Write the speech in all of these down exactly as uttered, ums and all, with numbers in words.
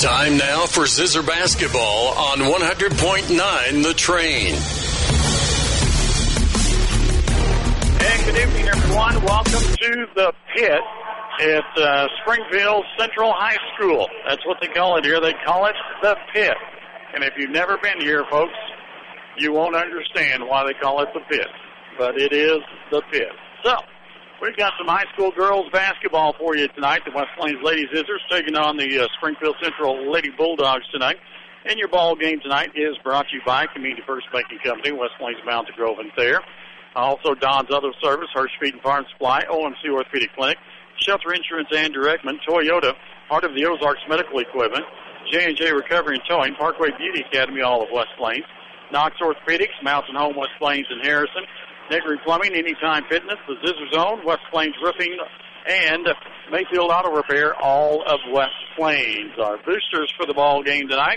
Time now for Zizzer Basketball on one hundred point nine The Train. And good evening, everyone. Welcome to the pit at uh, Springfield Central High School. That's what they call it here. They call it the pit. And if you've never been here, folks, you won't understand why they call it the pit. But it is the pit. So, we've got some high school girls basketball for you tonight. The West Plains Lady Zizzers taking on the uh, Springfield Central Lady Bulldogs tonight. And your ball game tonight is brought to you by Community First Banking Company, West Plains Mountain Grove and Thayer. Also, Don's Other Service, Hirsch Feed and Farm Supply, O M C Orthopedic Clinic, Shelter Insurance and Directman, Toyota, part of the Ozarks Medical Equipment, J and J Recovery and Towing, Parkway Beauty Academy, all of West Plains, Knox Orthopedics, Mountain Home, West Plains and Harrison, Negri Plumbing, Anytime Fitness, the Zizzer Zone, West Plains Roofing, and Mayfield Auto Repair, all of West Plains. Our boosters for the ball game tonight,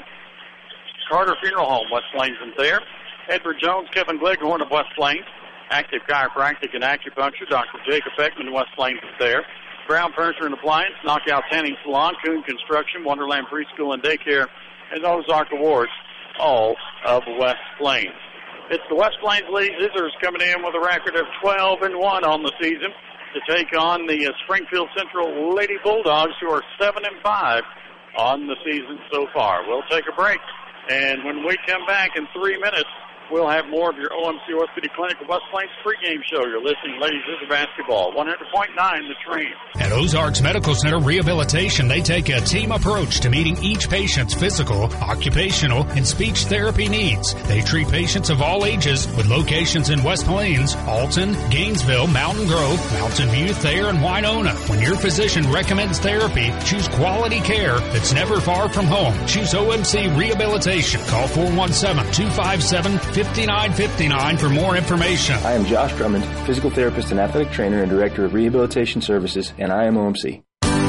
Carter Funeral Home, West Plains and Thayer, Edward Jones, Kevin Gleghorn of West Plains, Active Chiropractic and Acupuncture, Doctor Jacob Beckman, West Plains and Thayer, Brown Furniture and Appliance, Knockout Tanning Salon, Coon Construction, Wonderland Preschool and Daycare, and Ozark Awards, all of West Plains. It's the West Plains Lady Zizzers coming in with a record of twelve and one on the season to take on the uh, Springfield Central Lady Bulldogs, who are seven and five on the season so far. We'll take a break, and when we come back in three minutes, we'll have more of your O M C Orthopedic Clinic of West Plains pregame show. You're listening, Ladies Zizzer Basketball, one hundred point nine The Train. At Ozarks Medical Center Rehabilitation, they take a team approach to meeting each patient's physical, occupational, and speech therapy needs. They treat patients of all ages with locations in West Plains, Alton, Gainesville, Mountain Grove, Mountain View, Thayer, and Winona. When your physician recommends therapy, choose quality care that's never far from home. Choose O M C Rehabilitation. Call four one seven, two five seven, five nine five nine for more information. I am Josh Drummond, physical therapist and athletic trainer and director of rehabilitation services, and I am O M C.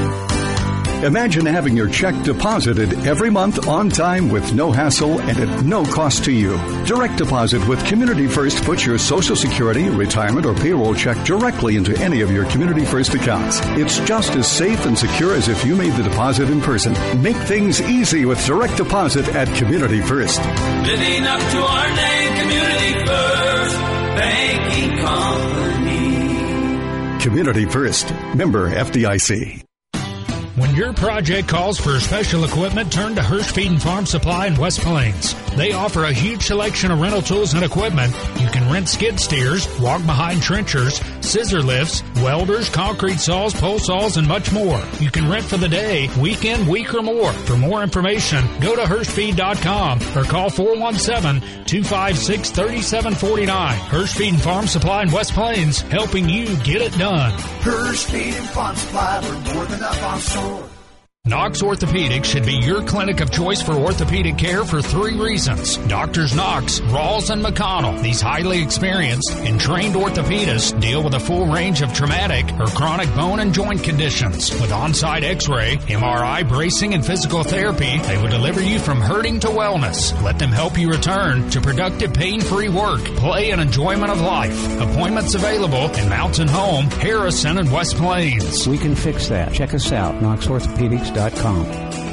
Imagine having your check deposited every month on time with no hassle and at no cost to you. Direct deposit with Community First puts your Social Security, retirement, or payroll check directly into any of your Community First accounts. It's just as safe and secure as if you made the deposit in person. Make things easy with direct deposit at Community First. Living up to our name, Community First Banking Company. Community First. Member F D I C. When your project calls for special equipment, turn to Hirsch Feed and Farm Supply in West Plains. They offer a huge selection of rental tools and equipment. You can rent skid steers, walk-behind trenchers, scissor lifts, welders, concrete saws, pole saws, and much more. You can rent for the day, weekend, week, or more. For more information, go to hirsch feed dot com or call four one seven, two five six, three seven four nine. Hirsch Feed and Farm Supply in West Plains, helping you get it done. Hirsch Feed and Farm Supply, we're more than up on store. Knox Orthopedics should be your clinic of choice for orthopedic care for three reasons. Doctors Knox, Rawls, and McConnell, these highly experienced and trained orthopedists, deal with a full range of traumatic or chronic bone and joint conditions. With on-site x-ray, M R I, bracing, and physical therapy, they will deliver you from hurting to wellness. Let them help you return to productive, pain-free work, play, and enjoyment of life. Appointments available in Mountain Home, Harrison, and West Plains. We can fix that. Check us out, knox orthopedics dot com.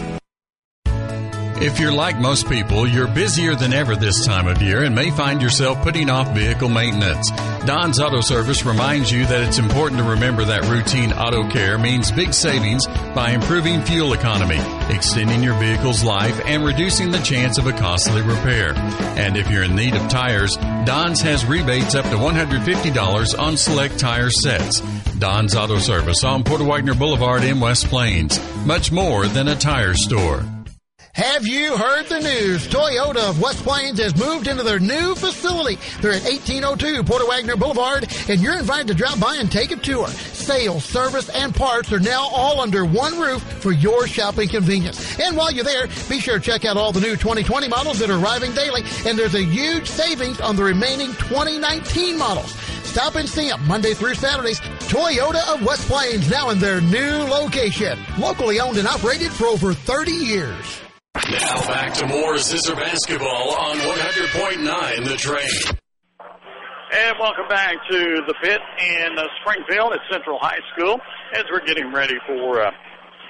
If you're like most people, you're busier than ever this time of year and may find yourself putting off vehicle maintenance. Don's Auto Service reminds you that it's important to remember that routine auto care means big savings by improving fuel economy, extending your vehicle's life, and reducing the chance of a costly repair. And if you're in need of tires, Don's has rebates up to one hundred fifty dollars on select tire sets. Don's Auto Service on Porter Wagner Boulevard in West Plains. Much more than a tire store. Have you heard the news? Toyota of West Plains has moved into their new facility. They're at eighteen oh two Porter Wagner Boulevard, and you're invited to drop by and take a tour. Sales, service, and parts are now all under one roof for your shopping convenience. And while you're there, be sure to check out all the new twenty twenty models that are arriving daily, and there's a huge savings on the remaining twenty nineteen models. Stop and see them Monday through Saturdays. Toyota of West Plains, now in their new location. Locally owned and operated for over thirty years. Now back to more Zizzer Basketball on one hundred point nine The Train. And welcome back to the pit in uh, Springfield at Central High School as we're getting ready for uh,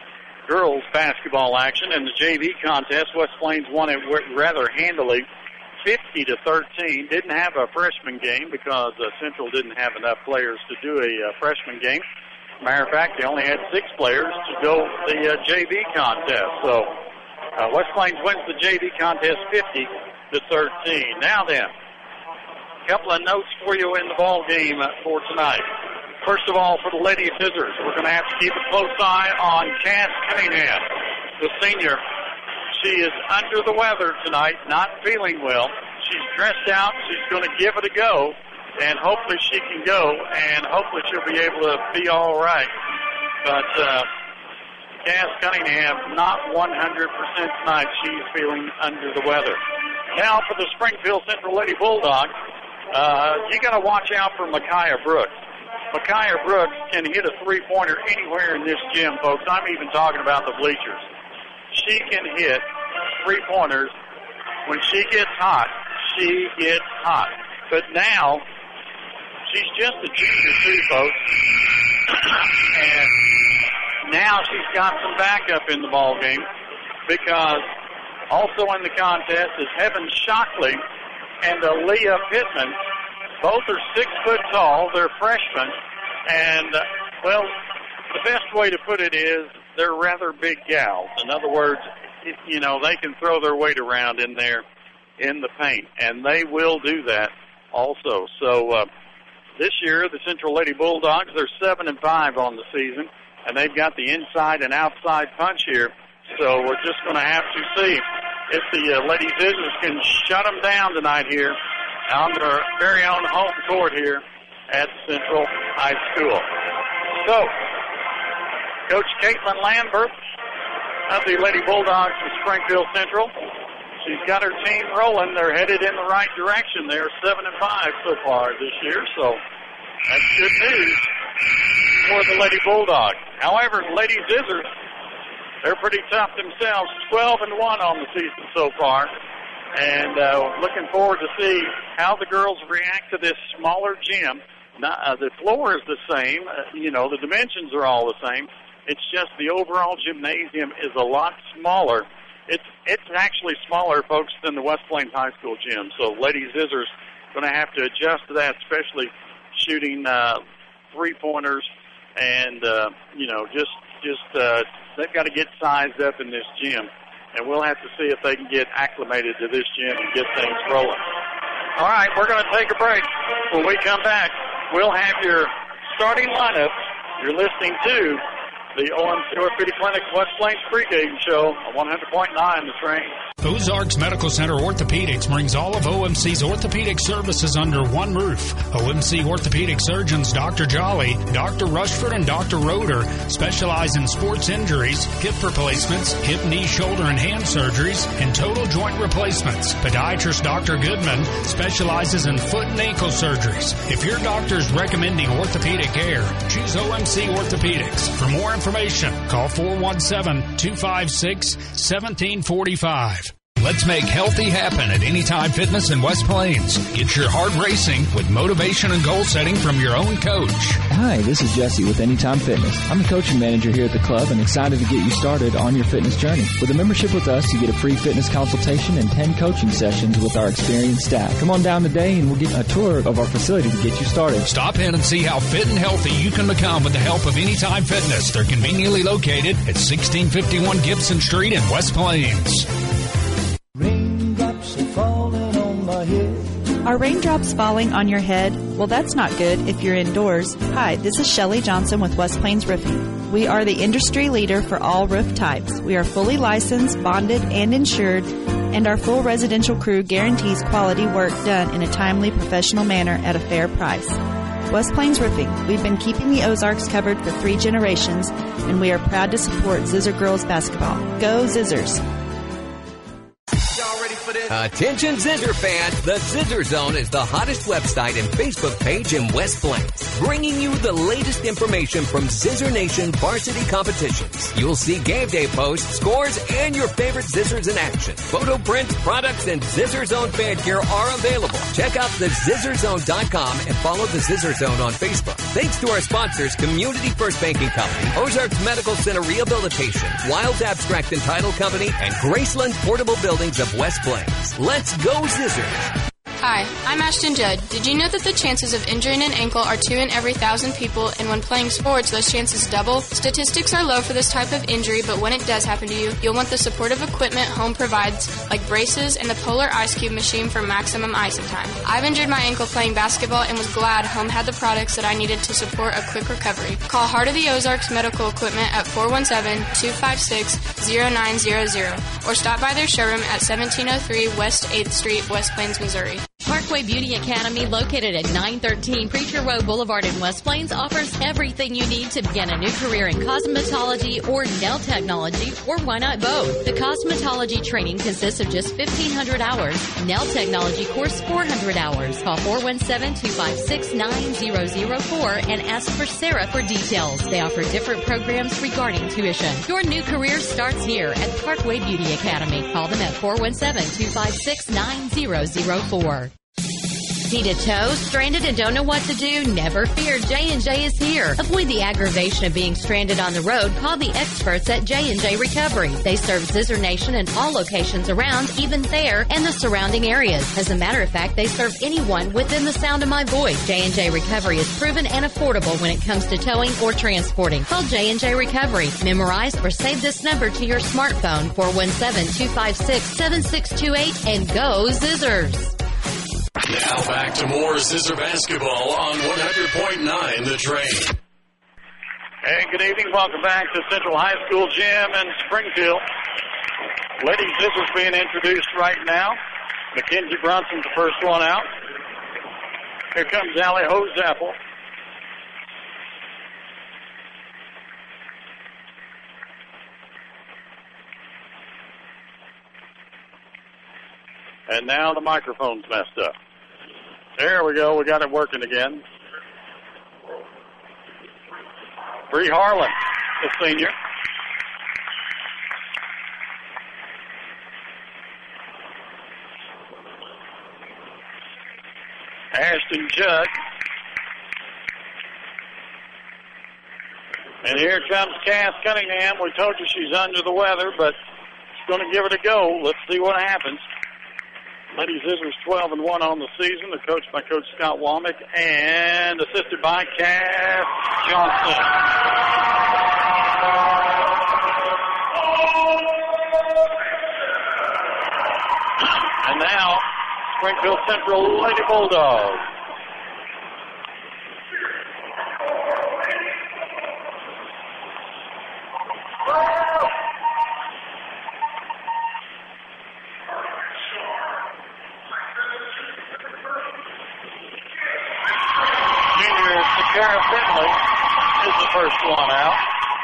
girls basketball action. In the J V contest, West Plains won it rather handily, fifty to thirteen. Didn't have a freshman game because uh, Central didn't have enough players to do a uh, freshman game. Matter of fact, they only had six players to go the uh, J V contest. So uh, West Plains wins the J V contest fifty to thirteen. Now then, a couple of notes for you in the ball game uh, for tonight. First of all, for the Lady Scissors, we're going to have to keep a close eye on Cass Cunningham, the senior. She is under the weather tonight, not feeling well. She's dressed out. She's going to give it a go, and hopefully she can go, and hopefully she'll be able to be all right. But uh, Cass Cunningham, not one hundred percent tonight. She's feeling under the weather. Now for the Springfield Central Lady Bulldogs, uh, you got to watch out for Micaiah Brooks. Micaiah Brooks can hit a three-pointer anywhere in this gym, folks. I'm even talking about the bleachers. She can hit three-pointers. When she gets hot, she gets hot. But now, she's just a junior too, folks. And now she's got some backup in the ball game because also in the contest is Heaven Shockley and Aaliyah Pittman. Both are six foot tall. They're freshmen. And, uh, well, the best way to put it is they're rather big gals. In other words, it, you know, they can throw their weight around in there in the paint. And they will do that also. So uh, this year, the Central Lady Bulldogs, they're seven and five on the season. And they've got the inside and outside punch here. So we're just going to have to see if the uh, Lady Scissors can shut them down tonight here on their very own home court here at Central High School. So, Coach Caitlin Lambert of the Lady Bulldogs from Springfield Central, she's got her team rolling. They're headed in the right direction. They're seven and five so far this year, so that's good news for the Lady Bulldogs. However, the Lady Scissors, they're pretty tough themselves, twelve and one on the season so far. And uh, looking forward to see how the girls react to this smaller gym. Now, uh, the floor is the same. Uh, you know, the dimensions are all the same. It's just the overall gymnasium is a lot smaller. It's it's actually smaller, folks, than the West Plains High School gym. So Lady Scissors going to have to adjust to that, especially shooting uh, three-pointers. And, uh, you know, just, just uh, they've got to get sized up in this gym. And we'll have to see if they can get acclimated to this gym and get things rolling. All right, we're going to take a break. When we come back, we'll have your starting lineup. You're listening to the O M C Orthopedic Clinic West Plains pregame show on one hundred point nine The Train. Ozarks Medical Center Orthopedics brings all of O M C's orthopedic services under one roof. O M C orthopedic surgeons Doctor Jolly, Doctor Rushford, and Doctor Roeder specialize in sports injuries, hip replacements, hip, knee, shoulder, and hand surgeries, and total joint replacements. Podiatrist Doctor Goodman specializes in foot and ankle surgeries. If your doctor is recommending orthopedic care, choose O M C Orthopedics. For more information, call four one seven, two five six, one seven four five. Let's make healthy happen at Anytime Fitness in West Plains. Get your heart racing with motivation and goal setting from your own coach. Hi, this is Jesse with Anytime Fitness. I'm the coaching manager here at the club and excited to get you started on your fitness journey. With a membership with us, you get a free fitness consultation and ten coaching sessions with our experienced staff. Come on down today and we'll get a tour of our facility to get you started. Stop in and see how fit and healthy you can become with the help of Anytime Fitness. They're conveniently located at sixteen fifty-one Gibson Street in West Plains. Raindrops are falling on my head. Are raindrops falling on your head? Well, that's not good if you're indoors. Hi, this is Shelley Johnson with West Plains Roofing. We are the industry leader for all roof types. We are fully licensed, bonded, and insured, and our full residential crew guarantees quality work done in a timely, professional manner at a fair price. West Plains Roofing. We've been keeping the Ozarks covered for three generations, and we are proud to support Zizzer Girls Basketball. Go Zizzers! Y'all ready for confident. Attention Zizzer fans, the Zizzer Zone is the hottest website and Facebook page in West Plains, bringing you the latest information from Zizzer Nation varsity competitions. You'll see game day posts, scores, and your favorite Zizzers in action. Photo prints, products, and Zizzer Zone fan gear are available. Check out the zizzer zone dot com and follow the Zizzer Zone on Facebook. Thanks to our sponsors, Community First Banking Company, Ozarks Medical Center Rehabilitation, Wilds Abstract and Title Company, and Graceland Portable Buildings of West Plains. Let's go Zizzers! Hi, I'm Ashton Judd. Did you know that the chances of injuring an ankle are two in every thousand people, and when playing sports, those chances double? Statistics are low for this type of injury, but when it does happen to you, you'll want the supportive equipment Home provides, like braces and the Polar Ice Cube machine for maximum icing time. I've injured my ankle playing basketball and was glad Home had the products that I needed to support a quick recovery. Call Heart of the Ozarks Medical Equipment at four one seven, two five six, zero nine zero zero or stop by their showroom at seventeen oh three West eighth Street, West Plains, Missouri. Parkway Beauty Academy, located at nine thirteen Preacher Road Boulevard in West Plains, offers everything you need to begin a new career in cosmetology or nail technology, or why not both? The cosmetology training consists of just fifteen hundred hours. Nail technology course, four hundred hours. Call four one seven, two five six, nine zero zero four and ask for Sarah for details. They offer different programs regarding tuition. Your new career starts here at Parkway Beauty Academy. Call them at four one seven, two five six, nine zero zero four. Need a tow? Stranded and don't know what to do? Never fear, J and J is here. Avoid the aggravation of being stranded on the road. Call the experts at J and J Recovery. They serve Zizzer Nation and all locations around, even there, and the surrounding areas. As a matter of fact, they serve anyone within the sound of my voice. J and J Recovery is proven and affordable when it comes to towing or transporting. Call J and J Recovery. Memorize or save this number to your smartphone, four one seven, two five six, seven six two eight, and go Zizzers. Now back to more Zizzer basketball on one hundred point nine The Train. Hey, good evening. Welcome back to Central High School Gym in Springfield. Lady Zizzers being introduced right now. Mackenzie Brunson's the first one out. Here comes Allie Hosapple. And now the microphone's messed up. There we go. We got it working again. Bree Harlan, the senior. Ashton Judd. And here comes Cass Cunningham. We told you she's under the weather, but she's going to give it a go. Let's see what happens. Lady Zizzers twelve and one on the season. They're coached by Coach Scott Womack and assisted by Cass Johnson. And now, Springfield Central Lady Bulldogs. Kara Finley is the first one out.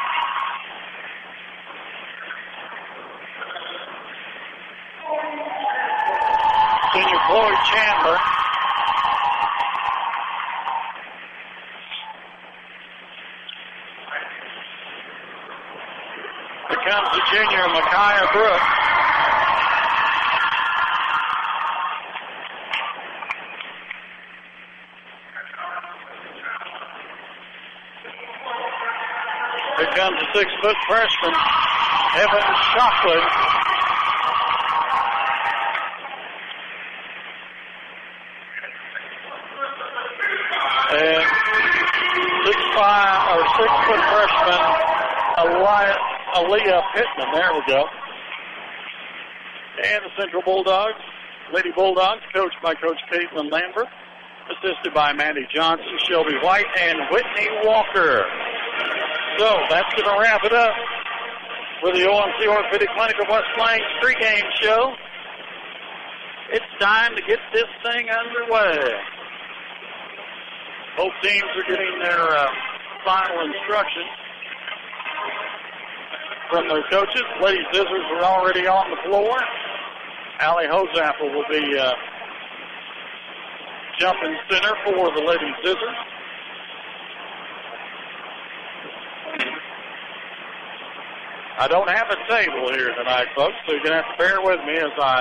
Senior Floyd Chandler. Here comes the junior Micaiah Brooks. Here comes the six-foot freshman, Evan Shockley. And six-five or six-foot freshman, Aaliyah Pittman. There we go. And the Central Bulldogs, Lady Bulldogs, coached by Coach Caitlin Lambert, assisted by Mandy Johnson, Shelby White, and Whitney Walker. So that's going to wrap it up for the O M C Orthopedic Clinic of West Plains pregame show. It's time to get this thing underway. Both teams are getting their uh, final instructions from their coaches. Lady Zizzers are already on the floor. Allie Hosapple will be uh, jumping center for the Lady Scissors. I don't have a table here tonight, folks, so you're going to have to bear with me as I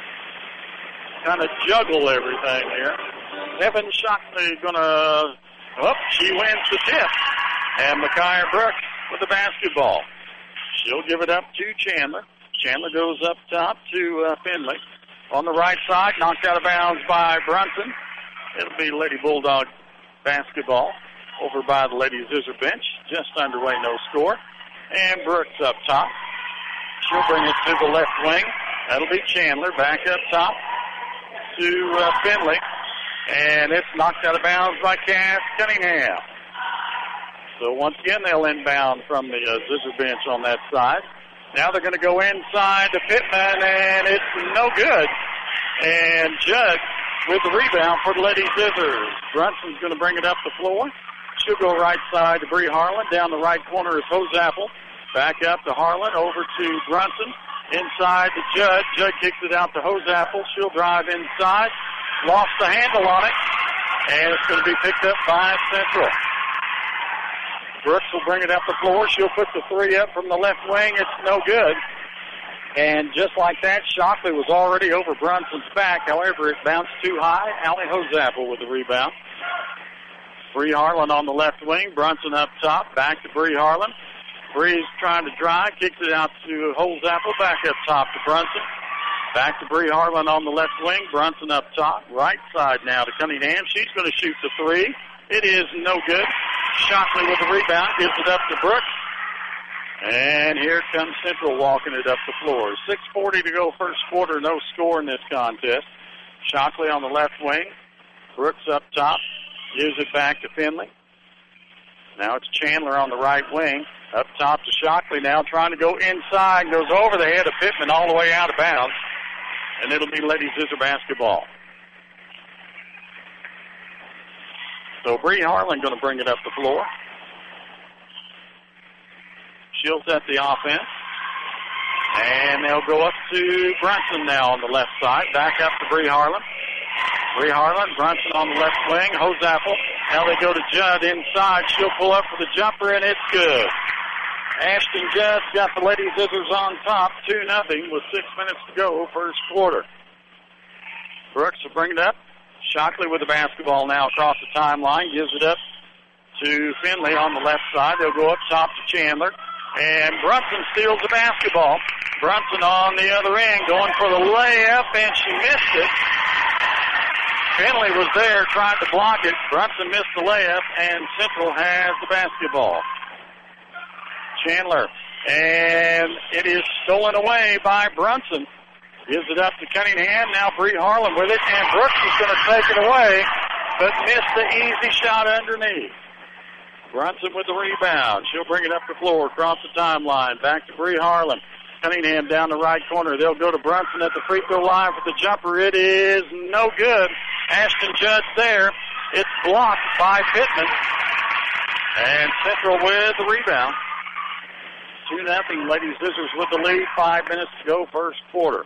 kind of juggle everything here. Evan Shockley going to, oh, she wins the tip. And Micaiah Brooks with the basketball. She'll give it up to Chandler. Chandler goes up top to uh, Finley. On the right side, knocked out of bounds by Brunson. It'll be Lady Bulldog basketball over by the Lady Scissor bench. Just underway, no score. And Brooks up top. She'll bring it to the left wing. That'll be Chandler back up top to uh, Finley. And it's knocked out of bounds by Cass Cunningham. So once again, they'll inbound from the uh, Scissor bench on that side. Now they're going to go inside to Pittman, and it's no good. And Judd with the rebound for the Lady Scissors. Brunson's going to bring it up the floor. She'll go right side to Bree Harlan. Down the right corner is Hosapple. Back up to Harlan, over to Brunson. Inside to Judd. Judd kicks it out to Hosapple. She'll drive inside. Lost the handle on it. And it's going to be picked up by Central. Brooks will bring it up the floor. She'll put the three up from the left wing. It's no good. And just like that, Shockley was already over Brunson's back. However, it bounced too high. Allie Hosapple with the rebound. Bree Harlan on the left wing. Brunson up top. Back to Bree Harlan. Bree's trying to drive. Kicks it out to Hosapple. Back up top to Brunson. Back to Bree Harlan on the left wing. Brunson up top. Right side now to Cunningham. She's going to shoot the three. It is no good. Shockley with the rebound. Gives it up to Brooks. And here comes Central walking it up the floor. six forty to go first quarter. No score in this contest. Shockley on the left wing. Brooks up top. Gives it back to Finley. Now it's Chandler on the right wing. Up top to Shockley now, trying to go inside. Goes over the head of Pittman all the way out of bounds. And it'll be Lady Scissor basketball. So Bree Harlan going to bring it up the floor. She'll set the offense. And they'll go up to Brunson now on the left side. Back up to Bree Harlan. Bree Harlan, Brunson on the left wing. Hosapple. Now they go to Judd inside. She'll pull up for the jumper, and it's good. Ashton Judd's got the Lady Scissors on top, two nothing with six minutes to go, first quarter. Brooks will bring it up. Shockley with the basketball now across the timeline. Gives it up to Finley on the left side. They'll go up top to Chandler. And Brunson steals the basketball. Brunson on the other end going for the layup, and she missed it. Finley was there trying to block it. Brunson missed the layup, and Central has the basketball. Chandler, and it is stolen away by Brunson. Gives it up to Cunningham. Now Bree Harlan with it, and Brooks is going to take it away, but missed the easy shot underneath. Brunson with the rebound. She'll bring it up the floor across the timeline. Back to Bree Harlan. Cunningham down the right corner. They'll go to Brunson at the free throw line for the jumper. It is no good. Ashton Judd's there. It's blocked by Pittman. And Central with the rebound. two nothing. Lady Scissors with the lead. Five minutes to go first quarter.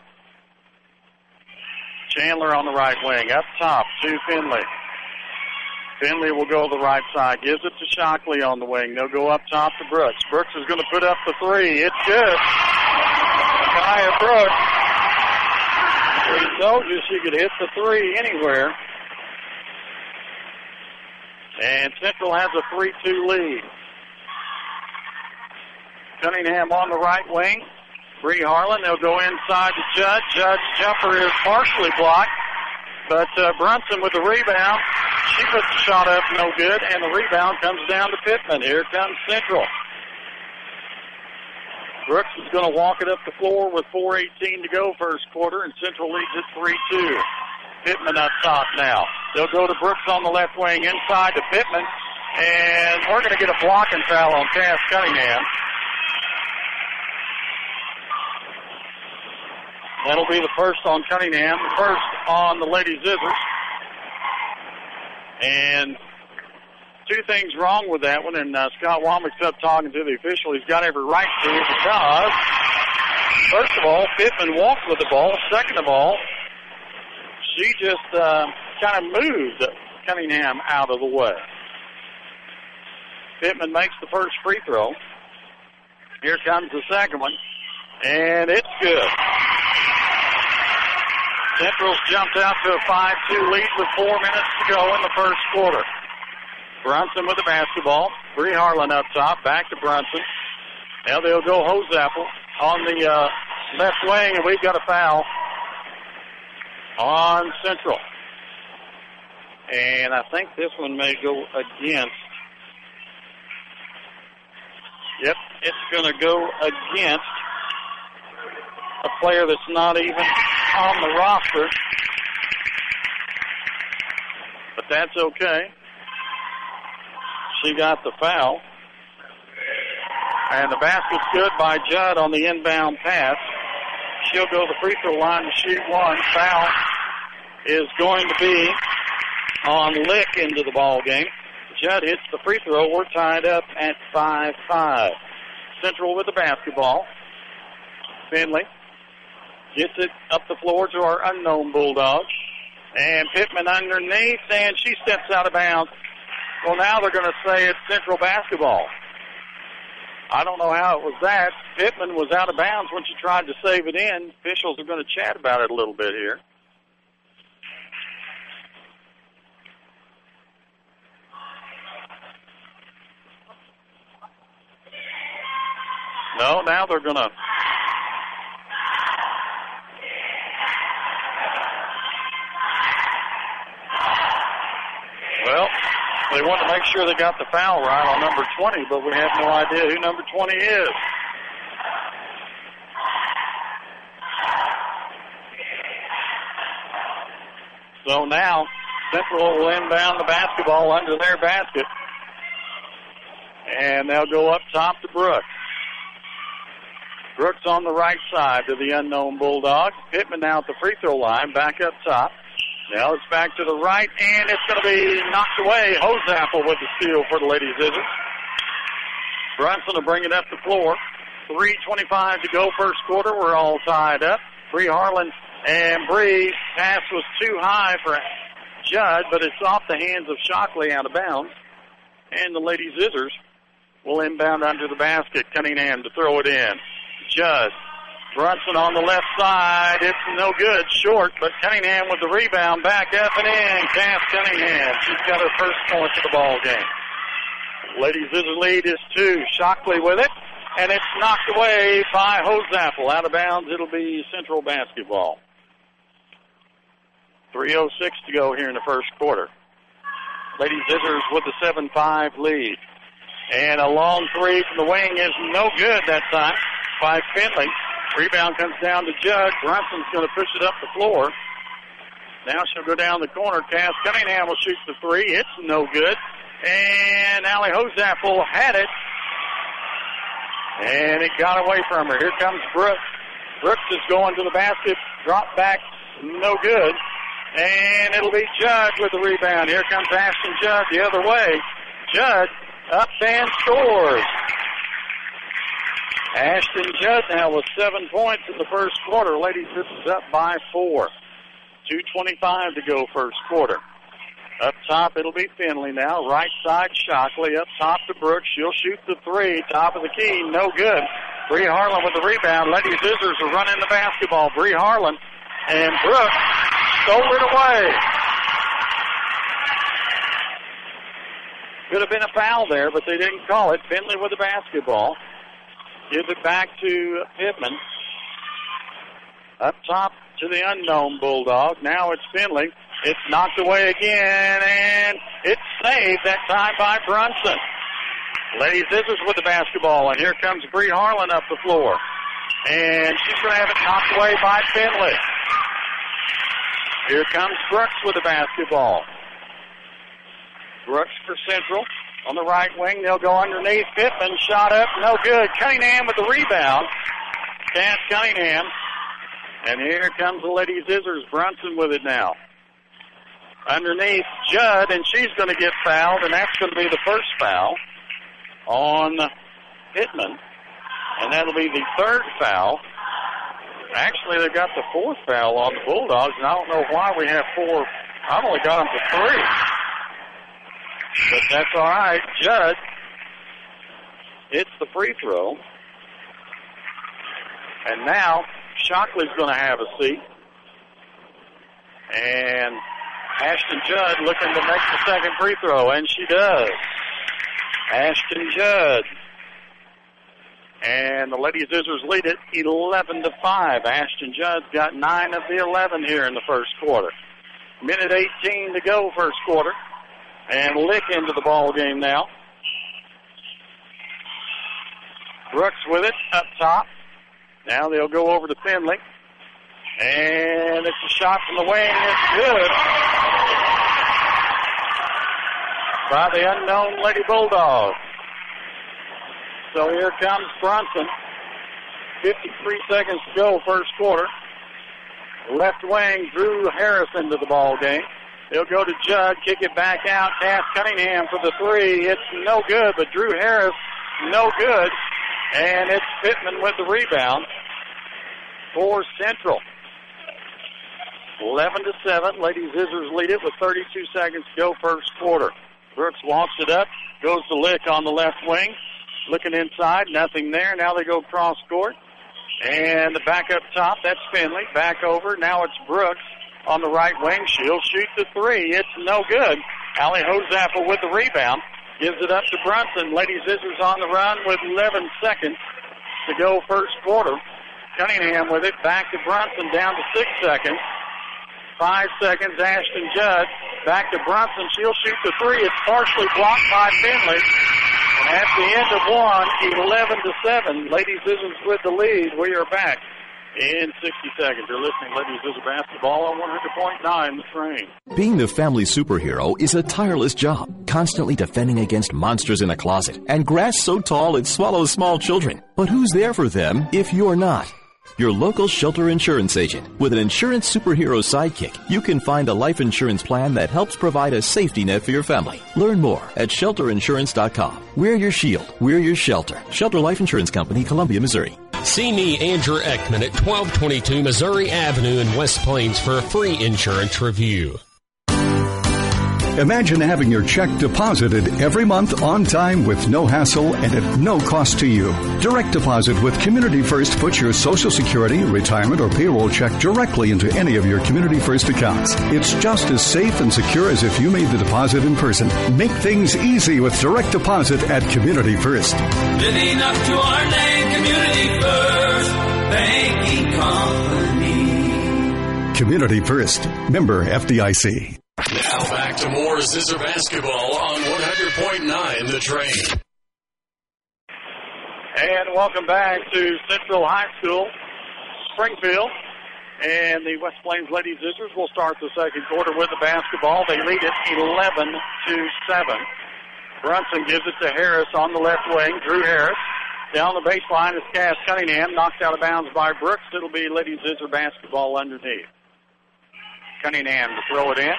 Chandler on the right wing. Up top to Finley. Finley will go the right side. Gives it to Shockley on the wing. They'll go up top to Brooks. Brooks is going to put up the three. It's good. Kaya Brooks. We told you she could hit the three anywhere. And Central has a three two lead. Cunningham on the right wing. Bree Harlan. They'll go inside to Judd. Judd's jumper is partially blocked. But uh, Brunson with the rebound. She puts the shot up, no good, and the rebound comes down to Pittman. Here comes Central. Brooks is going to walk it up the floor with four eighteen to go first quarter, and Central leads it three two. Pittman up top now. They'll go to Brooks on the left wing, inside to Pittman, and we're going to get a blocking foul on Cass Cunningham. That'll be the first on Cunningham, the first on the Lady Scissors. And two things wrong with that one, and uh, Scott Womack's up talking to the official. He's got every right to because First of all, Pittman walked with the ball. Second of all, she just uh, kind of moved Cunningham out of the way. Pittman makes the first free throw. Here comes the second one, and it's good. Central's jumped out to a five two lead with four minutes to go in the first quarter. Brunson with the basketball. Bree Harlan up top, back to Brunson. Now they'll go Hosapple on the uh, left wing, and we've got a foul on Central. And I think this one may go against. Yep, it's going to go against a player that's not even on the roster. But that's okay. She got the foul. And the basket's good by Judd on the inbound pass. She'll go to the free throw line to shoot one. Foul is going to be on Lick into the ball game. Judd hits the free throw. We're tied up at five five. Central with the basketball. Finley gets it up the floor to our unknown Bulldog. And Pittman underneath, and she steps out of bounds. Well, now they're going to say it's Central basketball. I don't know how it was that. Pittman was out of bounds when she tried to save it in. Officials are going to chat about it a little bit here. No, now they're going to. Well, they want to make sure they got the foul right on number twenty, but we have no idea who number twenty is. So now, Central will inbound the basketball under their basket. And they'll go up top to Brooks. Brooks on the right side to the unknown Bulldogs. Pittman now at the free throw line, back up top. Now it's back to the right, and it's going to be knocked away. Hosapple with the steal for the Lady Scissors. Brunson will bring it up the floor. three twenty-five to go first quarter. We're all tied up. Bree Harlan and Bree. Pass was too high for Judd, but it's off the hands of Shockley out of bounds. And the Lady Scissors will inbound under the basket. Cunningham to throw it in. Judd. Brunson on the left side. It's no good. Short, but Cunningham with the rebound. Back up and in. Cass Cunningham. She's got her first point of the ball game. Lady Scissors lead is two. Shockley with it. And it's knocked away by Hosapple. Out of bounds. It'll be Central basketball. three oh six to go here in the first quarter. Lady Scissors with the seven five lead. And a long three from the wing is no good that time by Finley. Rebound comes down to Judd. Brunson's going to push it up the floor. Now she'll go down the corner. Cass Cunningham will shoot the three. It's no good. And Allie Hosapple had it. And it got away from her. Here comes Brooks. Brooks is going to the basket. Drop back. No good. And it'll be Judd with the rebound. Here comes Ashton Judd the other way. Judd up and scores. Ashton Judd now with seven points in the first quarter. Ladies, this is up by four. two twenty-five to go first quarter. Up top, it'll be Finley now. Right side, Shockley. Up top to Brooks. She'll shoot the three. Top of the key, no good. Bree Harlan with the rebound. Lady Scissors are running the basketball. Bree Harlan and Brooks stole it away. Could have been a foul there, but they didn't call it. Finley with the basketball. Gives it back to Pittman. Up top to the unknown Bulldog. Now it's Finley. It's knocked away again, and it's saved that time by Brunson. Lady Scissors with the basketball, and here comes Bree Harlan up the floor. And she's going to have it knocked away by Finley. Here comes Brooks with the basketball. Brooks for Central. On the right wing, they'll go underneath. Pittman shot up, no good. Cunningham with the rebound. Cass Cunningham. And here comes the Lady Scissors. Brunson with it now. Underneath Judd, and she's going to get fouled, and that's going to be the first foul on Pittman. And that'll be the third foul Actually, they got the fourth foul on the Bulldogs, and I don't know why we have four. I've only got them for three. But that's all right. Judd hits the free throw. And now Shockley's going to have a seat. And Ashton Judd looking to make the second free throw, and she does. Ashton Judd. And the Lady Zizzers lead it eleven to five. Ashton Judd's got nine of the eleven here in the first quarter. Minute eighteen to go, first quarter. And Lick into the ball game now. Brooks with it up top. Now they'll go over to Finley. And it's a shot from the wing. It's good by the unknown Lady Bulldogs. So here comes Brunson. fifty-three seconds to go, first quarter. Left wing, Drew Harris into the ball game. They'll go to Judd, kick it back out. Cass Cunningham for the three. It's no good, but Drew Harris, no good. And it's Pittman with the rebound for Central. eleven to seven. Lady Zizzers lead it with thirty-two seconds to go, first quarter. Brooks walks it up, goes to Lick on the left wing. Looking inside, nothing there. Now they go cross court. And the back up top, that's Finley. Back over, now it's Brooks on the right wing. She'll shoot the three. It's no good. Allie Hosapple with the rebound. Gives it up to Brunson. Lady Zizzers on the run with eleven seconds to go, first quarter. Cunningham with it. Back to Brunson, down to six seconds. Five seconds, Ashton Judd. Back to Brunson. She'll shoot the three. It's partially blocked by Finley. And at the end of one, eleven to seven. Lady Zizzers with the lead. We are back in sixty seconds. You're listening to Lady Zizzers basketball on one hundred point nine The Train. Being the family superhero is a tireless job, constantly defending against monsters in a closet and grass so tall it swallows small children. But who's there for them if you're not? Your local Shelter Insurance agent. With an insurance superhero sidekick, you can find a life insurance plan that helps provide a safety net for your family. Learn more at shelter insurance dot com. We're your shield. We're your shelter. Shelter Life Insurance Company, Columbia, Missouri. See me, Andrew Ekman, at twelve twenty-two Missouri Avenue in West Plains for a free insurance review. Imagine having your check deposited every month on time with no hassle and at no cost to you. Direct deposit with Community First puts your Social Security, retirement, or payroll check directly into any of your Community First accounts. It's just as safe and secure as if you made the deposit in person. Make things easy with direct deposit at Community First. Living up to our name, Community First Banking Company. Community First. Member F D I C. Now back to more Zizzer basketball on one hundred point nine The Train. And welcome back to Central High School, Springfield. And the West Plains Lady Zizzers will start the second quarter with the basketball. They lead it eleven to seven. Brunson gives it to Harris on the left wing. Drew Harris. Down the baseline is Cass Cunningham. Knocked out of bounds by Brooks. It'll be Lady Zizzer basketball underneath. Cunningham to throw it in.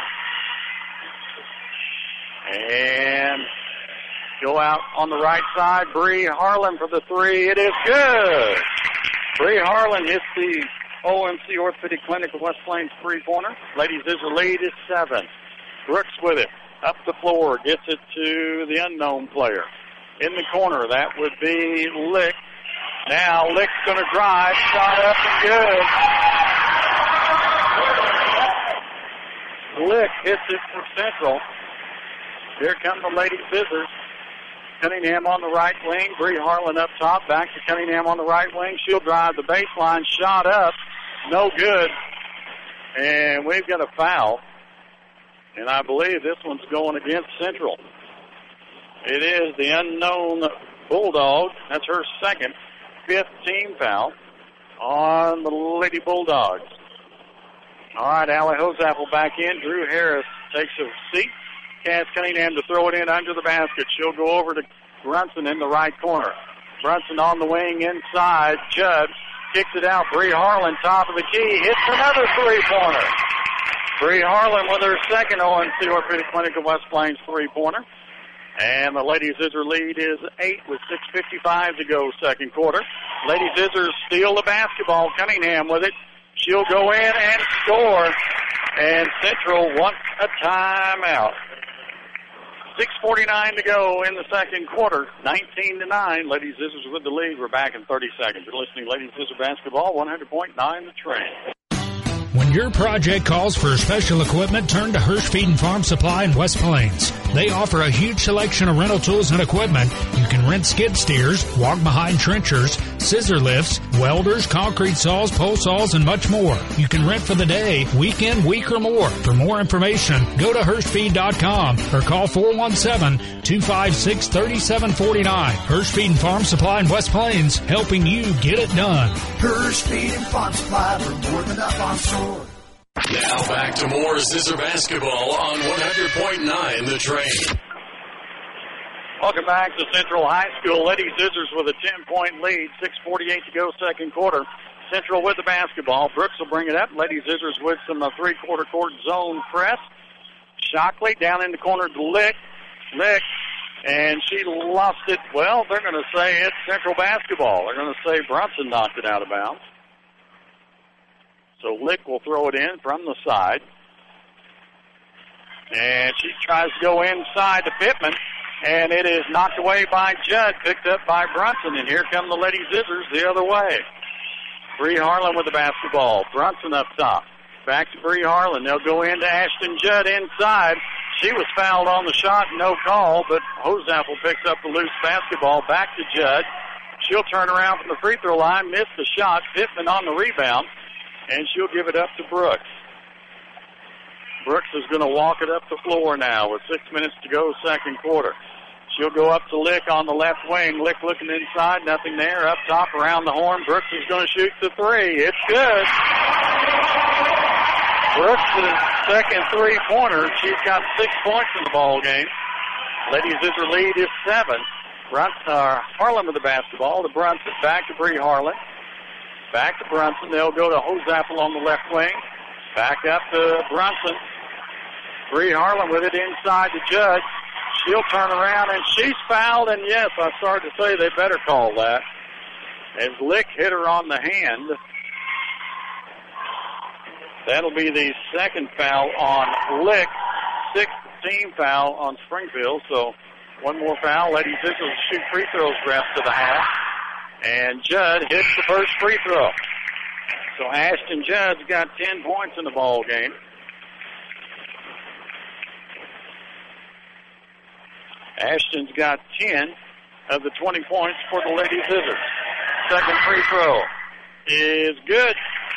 And go out on the right side. Bree Harlan for the three. It is good. Bree Harlan hits the O M C Orthopedic Clinic of West Plains three-pointer. Ladies Zizzers lead is seven. Brooks with it. Up the floor. Gets it to the unknown player. In the corner, that would be Lick. Now Lick's going to drive. Shot up and good. Lick hits it for Central. Here come the Lady Zizzers. Cunningham on the right wing. Bree Harlan up top. Back to Cunningham on the right wing. She'll drive the baseline. Shot up. No good. And we've got a foul. And I believe this one's going against Central. It is the unknown Bulldog. That's her second, fifth team foul on the Lady Bulldogs. All right, Allie Hosapple back in. Drew Harris takes a seat. Cass Cunningham to throw it in under the basket. She'll go over to Brunson in the right corner. Brunson on the wing inside. Judd kicks it out. Bree Harlan, top of the key, hits another three-pointer. Bree Harlan with her second O M C Orthopedic Clinic of West Plains three-pointer. And the Lady Scissor lead is eight with six fifty-five to go second quarter. Lady Scissors steal the basketball. Cunningham with it. She'll go in and score. And Central wants a timeout. six forty-nine to go in the second quarter. nineteen to nine. Lady Scissors with the lead. We're back in thirty seconds. You're listening to Lady Scissor Basketball, one hundred point nine The Train. When your project calls for special equipment, turn to Hirsch Feed and Farm Supply in West Plains. They offer a huge selection of rental tools and equipment. You can rent skid steers, walk-behind trenchers, scissor lifts, welders, concrete saws, pole saws, and much more. You can rent for the day, weekend, week, or more. For more information, go to Hirsch Feed dot com or call four one seven, two five six, three seven four nine. Hirsch Feed and Farm Supply in West Plains, helping you get it done. Hirsch Feed and Farm Supply, we're more than up on shore. Now back to more Scissor Basketball on one hundred point nine The Train. Welcome back to Central High School. Lady Scissors with a ten-point lead. six forty-eight to go second quarter. Central with the basketball. Brooks will bring it up. Lady Scissors with some uh, three-quarter court zone press. Shockley down in the corner to Lick. Lick. And she lost it. Well, they're going to say it's Central basketball. They're going to say Brunson knocked it out of bounds. So Lick will throw it in from the side. And she tries to go inside to Pittman. And it is knocked away by Judd, picked up by Brunson. And here come the Lady Scissors the other way. Bree Harlan with the basketball. Brunson up top. Back to Bree Harlan. They'll go into Ashton Judd inside. She was fouled on the shot, no call, but Hosapple picks up the loose basketball. Back to Judd. She'll turn around from the free throw line, miss the shot. Pittman on the rebound. And she'll give it up to Brooks. Brooks is going to walk it up the floor now with six minutes to go, second quarter. She'll go up to Lick on the left wing. Lick looking inside, nothing there. Up top, around the horn. Brooks is going to shoot the three. It's good. Brooks' second three-pointer. She's got six points in the ball game. Lady Scissor lead is seven. Brunson, uh, Harlan with the basketball. To Brunson, back to Bree Harlan. Back to Brunson. They'll go to Hosapple on the left wing. Back up to Brunson. Bree Harlan with it inside to Judd. She'll turn around, and she's fouled. And, yes, I started to say they better call that. As Lick hit her on the hand. That'll be the second foul on Lick. Sixth team foul on Springfield. So one more foul. Lady Scissors will shoot free throws rest to the half. And Judd hits the first free throw. So Ashton Judd's got ten points in the ball game. Ashton's got ten of the twenty points for the Lady Scissors. Second free throw is good.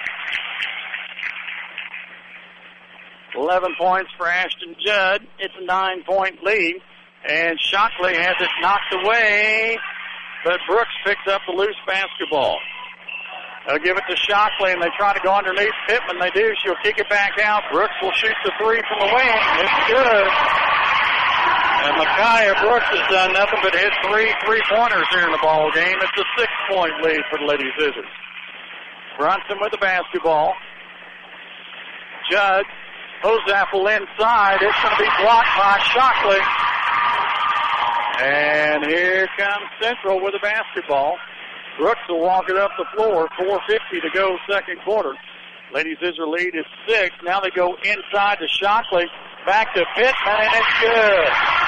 eleven points for Ashton Judd. It's a nine-point lead. And Shockley has it knocked away. But Brooks picks up the loose basketball. They'll give it to Shockley, and they try to go underneath Pittman. They do. She'll kick it back out. Brooks will shoot the three from the wing. It's good. And Micaiah Brooks has done nothing but hit three three-pointers here in the ball game. It's a six-point lead for the Lady Scissors. Brunson with the basketball. Judd. Hosapple inside. It's going to be blocked by Shockley. And here comes Central with the basketball. Brooks will walk it up the floor. four fifty to go second quarter. Lady Scissor lead is six. Now they go inside to Shockley. Back to Pittman, and it's good.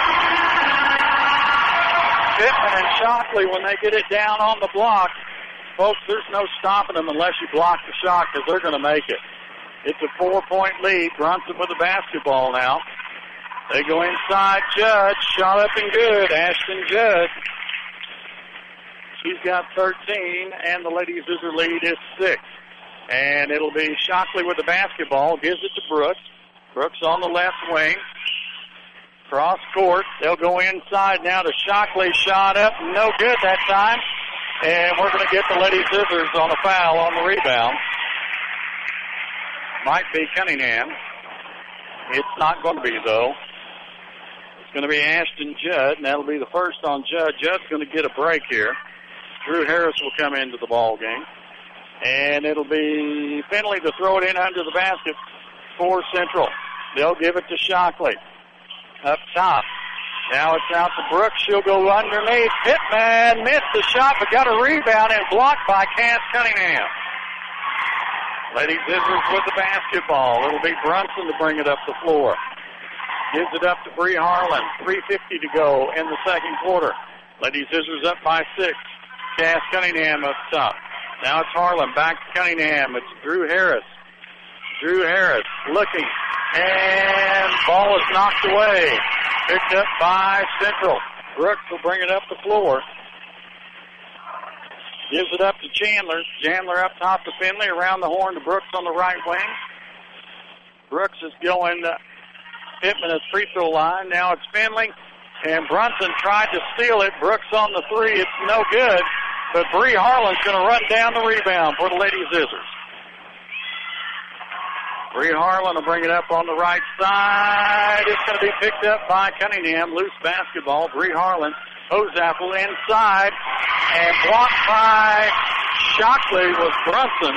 Pittman and Shockley, when they get it down on the block, folks, there's no stopping them unless you block the shot because they're going to make it. It's a four-point lead. Brunson with the basketball now. They go inside. Judd, shot up and good. Ashton Judd. She's got thirteen, and the Lady Scissor lead is six. And it'll be Shockley with the basketball. Gives it to Brooks. Brooks on the left wing. Cross court. They'll go inside now to Shockley. Shot up. No good that time. And we're going to get the Lady Scissors on a foul on the rebound. Might be Cunningham. It's not going to be, though. It's going to be Ashton Judd, and that'll be the first on Judd. Judd's going to get a break here. Drew Harris will come into the ball game. And it'll be Finley to throw it in under the basket for Central. They'll give it to Shockley. Up top. Now it's out to Brooks. She'll go underneath. Pittman missed the shot, but got a rebound and blocked by Cass Cunningham. Lady Scissors with the basketball. It'll be Brunson to bring it up the floor. Gives it up to Bree Harlan. three fifty to go in the second quarter. Lady Scissors up by six. Cass Cunningham up top. Now it's Harlan. Back to Cunningham. It's Drew Harris. Drew Harris looking. And ball is knocked away. Picked up by Central. Brooks will bring it up the floor. Gives it up to Chandler. Chandler up top to Finley. Around the horn to Brooks on the right wing. Brooks is going to Pittman at free throw line. Now it's Finley. And Brunson tried to steal it. Brooks on the three. It's no good. But Bree Harlan's going to run down the rebound for the Lady Scissors. Bree Harlan will bring it up on the right side. It's going to be picked up by Cunningham. Loose basketball. Bree Harlan. Hosapple inside. And blocked by Shockley was Brunson.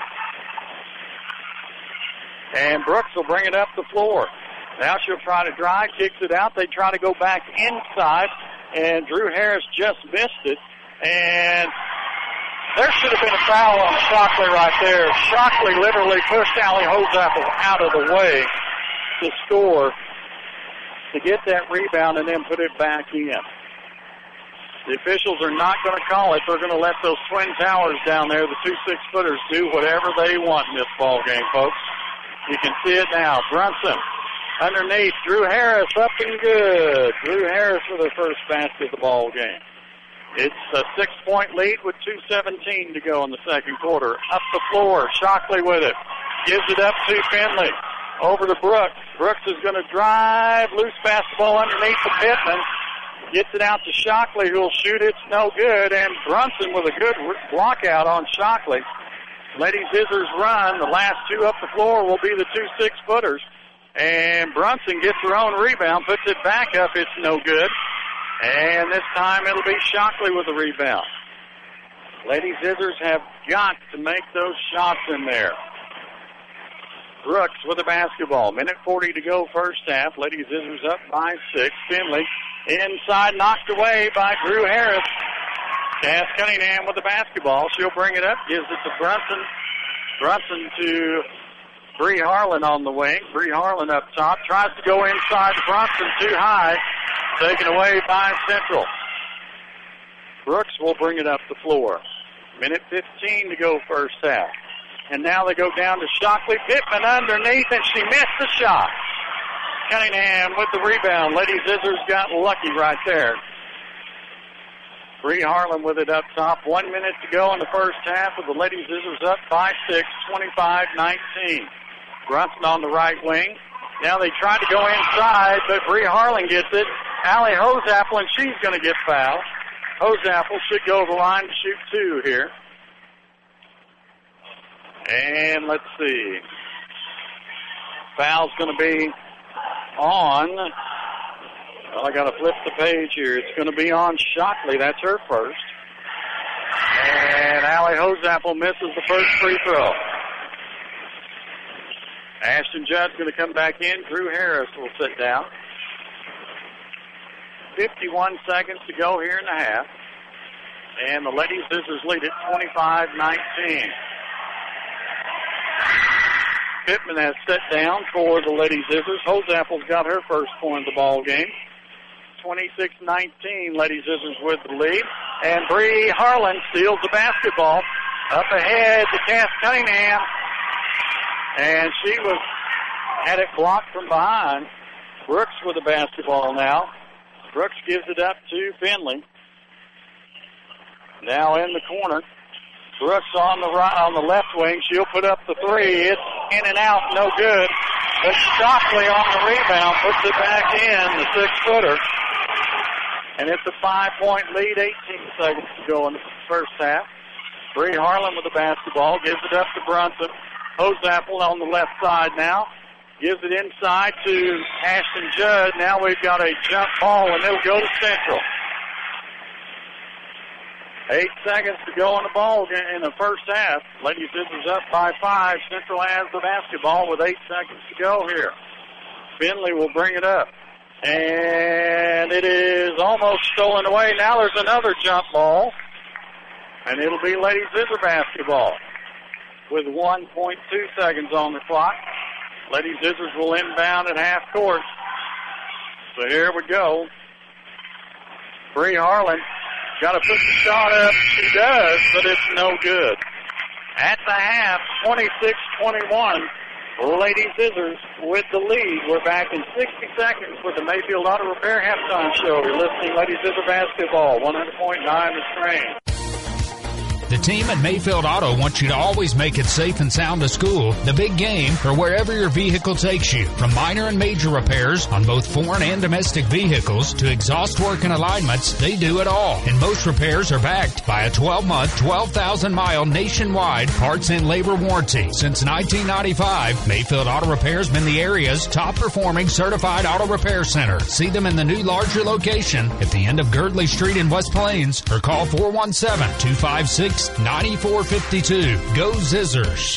And Brooks will bring it up the floor. Now she'll try to drive. Kicks it out. They try to go back inside. And Drew Harris just missed it. And there should have been a foul on Shockley right there. Shockley literally pushed Allie Hosapple out of the way to score, to get that rebound and then put it back in. The officials are not going to call it. They're going to let those Twin Towers down there, the two six-footers, do whatever they want in this ball game, folks. You can see it now. Brunson underneath. Drew Harris up and good. Drew Harris with her first basket of the ball game. It's a six-point lead with two seventeen to go in the second quarter. Up the floor, Shockley with it. Gives it up to Finley. Over to Brooks. Brooks is going to drive. Loose basketball underneath the Pittman. Gets it out to Shockley, who'll shoot. It's no good. And Brunson with a good block out on Shockley. Lady Scissors run. The last two up the floor will be the two six-footers. And Brunson gets her own rebound, puts it back up. It's no good. And this time it'll be Shockley with the rebound. Lady Scissors have got to make those shots in there. Brooks with the basketball. Minute forty to go first half. Lady Scissors up by six. Finley inside, knocked away by Drew Harris. Cass Cunningham with the basketball. She'll bring it up, gives it to Brunson. Brunson to Bree Harlan on the wing. Bree Harlan up top. Tries to go inside to Brunson. Too high. Taken away by Central. Brooks will bring it up the floor. Minute fifteen to go first half. And now they go down to Shockley. Pittman underneath, and she missed the shot. Cunningham with the rebound. Lady Scissors got lucky right there. Bree Harlan with it up top. One minute to go in the first half with the Lady Scissors up by six, twenty-five nineteen. Brunson on the right wing. Now they try to go inside, but Bree Harlan gets it. Allie Hosapple, and she's going to get fouled. Hosapple should go to the line to shoot two here. And let's see. Foul's going to be on. Well, I got to flip the page here. It's going to be on Shockley. That's her first. And Allie Hosapple misses the first free throw. Ashton Judd's going to come back in. Drew Harris will sit down. fifty-one seconds to go here in the half. And the Lady Scissors lead it twenty-five nineteen. Pittman has set down for the Lady Scissors. Hosapple's got her first point of the ball game. twenty-six nineteen, Lady Scissors with the lead. And Bree Harlan steals the basketball. Up ahead to Cass Cunningham. And she was had it blocked from behind. Brooks with the basketball now. Brooks gives it up to Finley. Now in the corner. Brooks on the right, on the left wing. She'll put up the three. It's in and out, no good. But Shockley on the rebound puts it back in, the six-footer. And it's a five-point lead, eighteen seconds to go in the first half. Bree Harlan with the basketball, gives it up to Brunson. Hosapple on the left side now. Gives it inside to Ashton Judd. Now we've got a jump ball, and it'll go to Central. Eight seconds to go in the ball in the first half. Lady Scissors up by five. Central has the basketball with eight seconds to go here. Finley will bring it up. And it is almost stolen away. Now there's another jump ball. And it'll be Lady Zizzer basketball with one point two seconds on the clock. Lady Zizzers will inbound at half court. So here we go. Bree Harlan got to put the shot up. She does, but it's no good. At the half, twenty-six twenty-one. Lady Zizzers with the lead. We're back in sixty seconds with the Mayfield Auto Repair halftime show. You're listening Lady Zizzer basketball, one hundred point nine The Train. The team at Mayfield Auto wants you to always make it safe and sound to school, the big game, or wherever your vehicle takes you. From minor and major repairs on both foreign and domestic vehicles to exhaust work and alignments, they do it all. And most repairs are backed by a twelve-month, twelve thousand mile nationwide parts and labor warranty. Since nineteen ninety-five, Mayfield Auto Repair has been the area's top-performing certified auto repair center. See them in the new larger location at the end of Girdley Street in West Plains or call four one seven, two five six, nine four five two. Go Zizzers.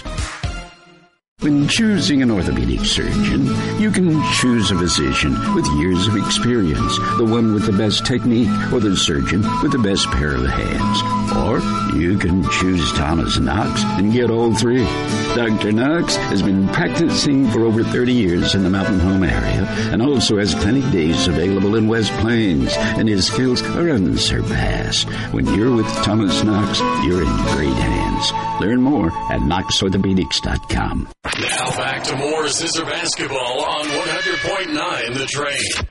When choosing an orthopedic surgeon, you can choose a physician with years of experience, the one with the best technique, or the surgeon with the best pair of hands. Or you can choose Thomas Knox and get all three. Doctor Knox has been practicing for over thirty years in the Mountain Home area and also has clinic days available in West Plains, and his skills are unsurpassed. When you're with Thomas Knox, you're in great hands. Learn more at knox orthopedics dot com. Now back to more Zizzer basketball on one hundred point nine The Train.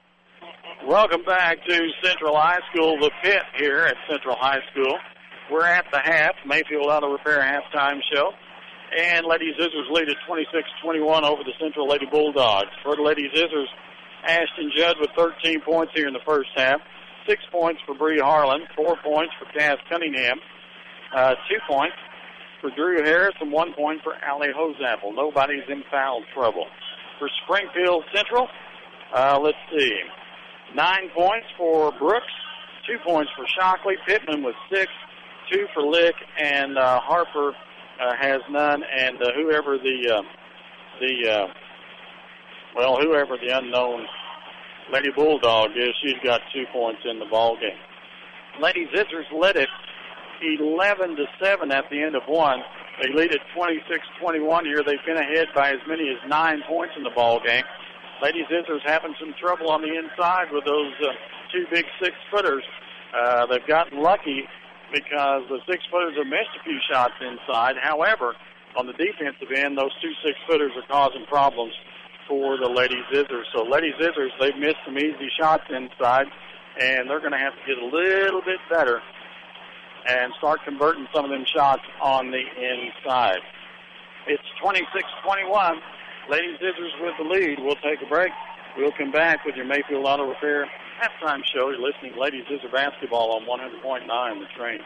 Welcome back to Central High School, the pit here at Central High School. We're at the half, Mayfield Auto Repair halftime show. And Lady Zizzers lead at twenty-six twenty-one over the Central Lady Bulldogs. For the Lady Zizzers, Ashton Judd with thirteen points here in the first half. Six points for Bree Harlan, four points for Cass Cunningham, uh, two points for Drew Harris, and one point for Allie Hosapple. Nobody's in foul trouble. For Springfield Central, uh, let's see, nine points for Brooks, two points for Shockley. Pittman with six, two for Lick, and uh, Harper uh, has none. And uh, whoever the uh, the uh, well, whoever the unknown Lady Bulldog is, she's got two points in the ball game. Lady Zizzers led it eleven to seven at the end of one. They lead at twenty-six twenty-one here. They've been ahead by as many as nine points in the ball game. Lady Zizzers having some trouble on the inside with those uh, two big six-footers. Uh, they've gotten lucky because the six-footers have missed a few shots inside. However, on the defensive end, those two six-footers are causing problems for the Lady Zizzers. So Lady Zizzers, they've missed some easy shots inside, and they're going to have to get a little bit better and start converting some of them shots on the inside. It's twenty-six twenty-one. Lady Zizzers with the lead. We'll take a break. We'll come back with your Mayfield Auto Repair halftime show. You're listening to Lady Zizzer basketball on one hundred point nine The Train.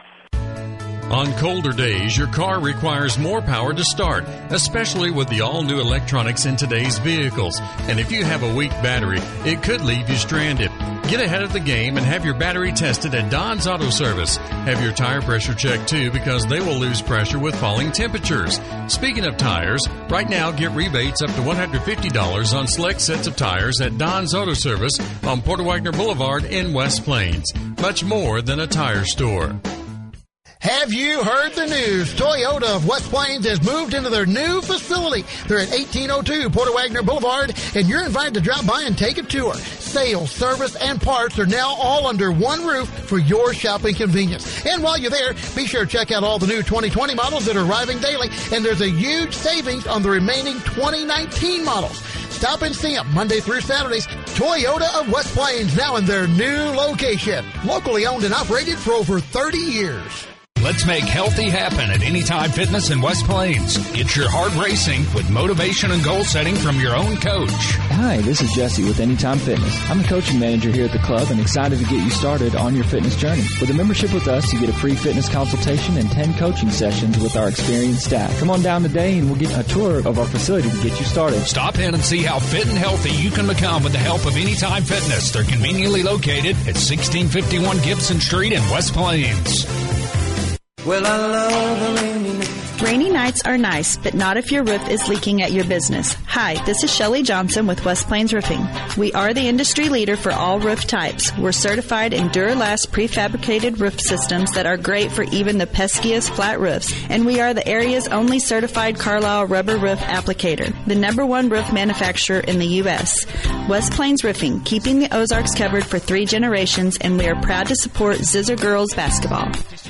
On colder days, your car requires more power to start, especially with the all-new electronics in today's vehicles. And if you have a weak battery, it could leave you stranded. Get ahead of the game and have your battery tested at Don's Auto Service. Have your tire pressure checked too, because they will lose pressure with falling temperatures. Speaking of tires, right now get rebates up to one hundred fifty dollars on select sets of tires at Don's Auto Service on Porter Wagner Boulevard in West Plains. Much more than a tire store. Have you heard the news? Toyota of West Plains has moved into their new facility. They're at eighteen oh two Porter Wagner Boulevard, and you're invited to drop by and take a tour. Sales, service, and parts are now all under one roof for your shopping convenience. And while you're there, be sure to check out all the new twenty twenty models that are arriving daily, and there's a huge savings on the remaining twenty nineteen models. Stop and see them Monday through Saturdays. Toyota of West Plains, now in their new location. Locally owned and operated for over thirty years. Let's make healthy happen at Anytime Fitness in West Plains. Get your heart racing with motivation and goal setting from your own coach. Hi, this is Jesse with Anytime Fitness. I'm the coaching manager here at the club and excited to get you started on your fitness journey. With a membership with us, you get a free fitness consultation and ten coaching sessions with our experienced staff. Come on down today and we'll get a tour of our facility to get you started. Stop in and see how fit and healthy you can become with the help of Anytime Fitness. They're conveniently located at sixteen fifty-one Gibson Street in West Plains. Well, I love a rainy night. Rainy nights nights are nice, but not if your roof is leaking at your business. Hi, this is Shelley Johnson with West Plains Roofing. We are the industry leader for all roof types. We're certified in Duralast prefabricated roof systems that are great for even the peskiest flat roofs. And we are the area's only certified Carlisle rubber roof applicator, the number one roof manufacturer in the U S West Plains Roofing, keeping the Ozarks covered for three generations, and we are proud to support Zizzer Girls Basketball.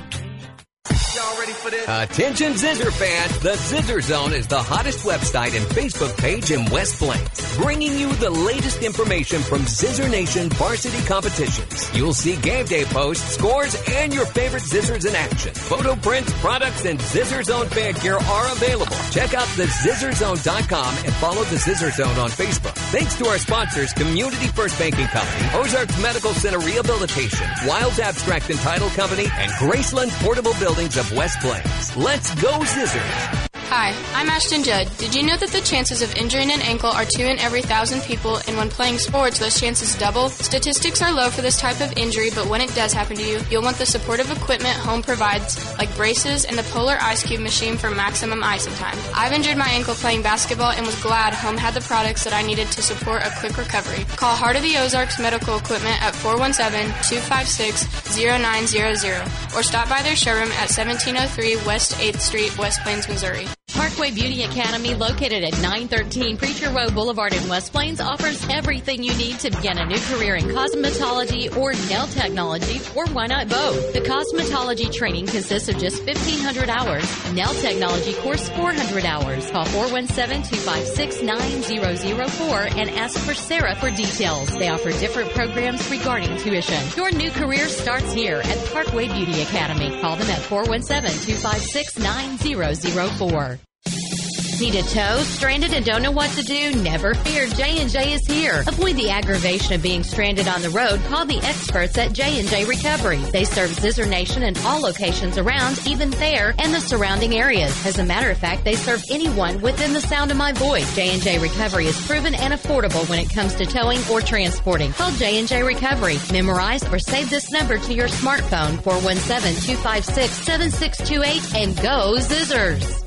Attention Zizzer fans, the Zizzer Zone is the hottest website and Facebook page in West Plains, bringing you the latest information from Zizzer Nation varsity competitions. You'll see game day posts, scores, and your favorite Zizzers in action. Photo prints, products, and Zizzer Zone fan gear are available. Check out the zizzer zone dot com and follow the Zizzer Zone on Facebook. Thanks to our sponsors, Community First Banking Company, Ozarks Medical Center Rehabilitation, Wilds Abstract and Title Company, and Graceland Portable Buildings of West Plains. Let's go Zizzers! Hi, I'm Ashton Judd. Did you know that the chances of injuring an ankle are two in every thousand people, and when playing sports, those chances double? Statistics are low for this type of injury, but when it does happen to you, you'll want the supportive equipment home provides, like braces and the Polar Ice Cube machine for maximum icing time. I've injured my ankle playing basketball and was glad home had the products that I needed to support a quick recovery. Call Heart of the Ozarks Medical Equipment at four one seven, two five six, zero nine zero zero or stop by their showroom at seventeen oh three West eighth Street, West Plains, Missouri. Parkway Beauty Academy, located at nine thirteen Preacher Road Boulevard in West Plains, offers everything you need to begin a new career in cosmetology or nail technology, or why not both? The cosmetology training consists of just fifteen hundred hours. Nail technology course, four hundred hours. Call four one seven, two five six, nine zero zero four and ask for Sarah for details. They offer different programs regarding tuition. Your new career starts here at Parkway Beauty Academy. Call them at four one seven, two five six, nine zero zero four. Need a tow? Stranded and don't know what to do? Never fear, J and J is here. Avoid the aggravation of being stranded on the road. Call the experts at J and J Recovery. They serve Zizzer Nation and all locations around, even Thayer and the surrounding areas. As a matter of fact, they serve anyone within the sound of my voice. J and J Recovery is proven and affordable when it comes to towing or transporting. Call J and J Recovery. Memorize or save this number to your smartphone, four one seven, two five six, seven six two eight, and go Zizzers.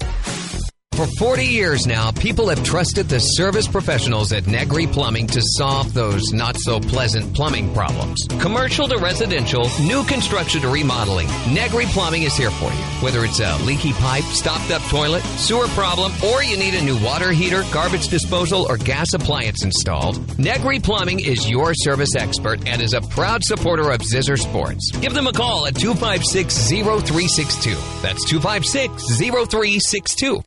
For forty years now, people have trusted the service professionals at Negri Plumbing to solve those not-so-pleasant plumbing problems. Commercial to residential, new construction to remodeling, Negri Plumbing is here for you. Whether it's a leaky pipe, stopped-up toilet, sewer problem, or you need a new water heater, garbage disposal, or gas appliance installed, Negri Plumbing is your service expert and is a proud supporter of Zizzer Sports. Give them a call at two five six, zero three six two. That's two five six, zero three six two.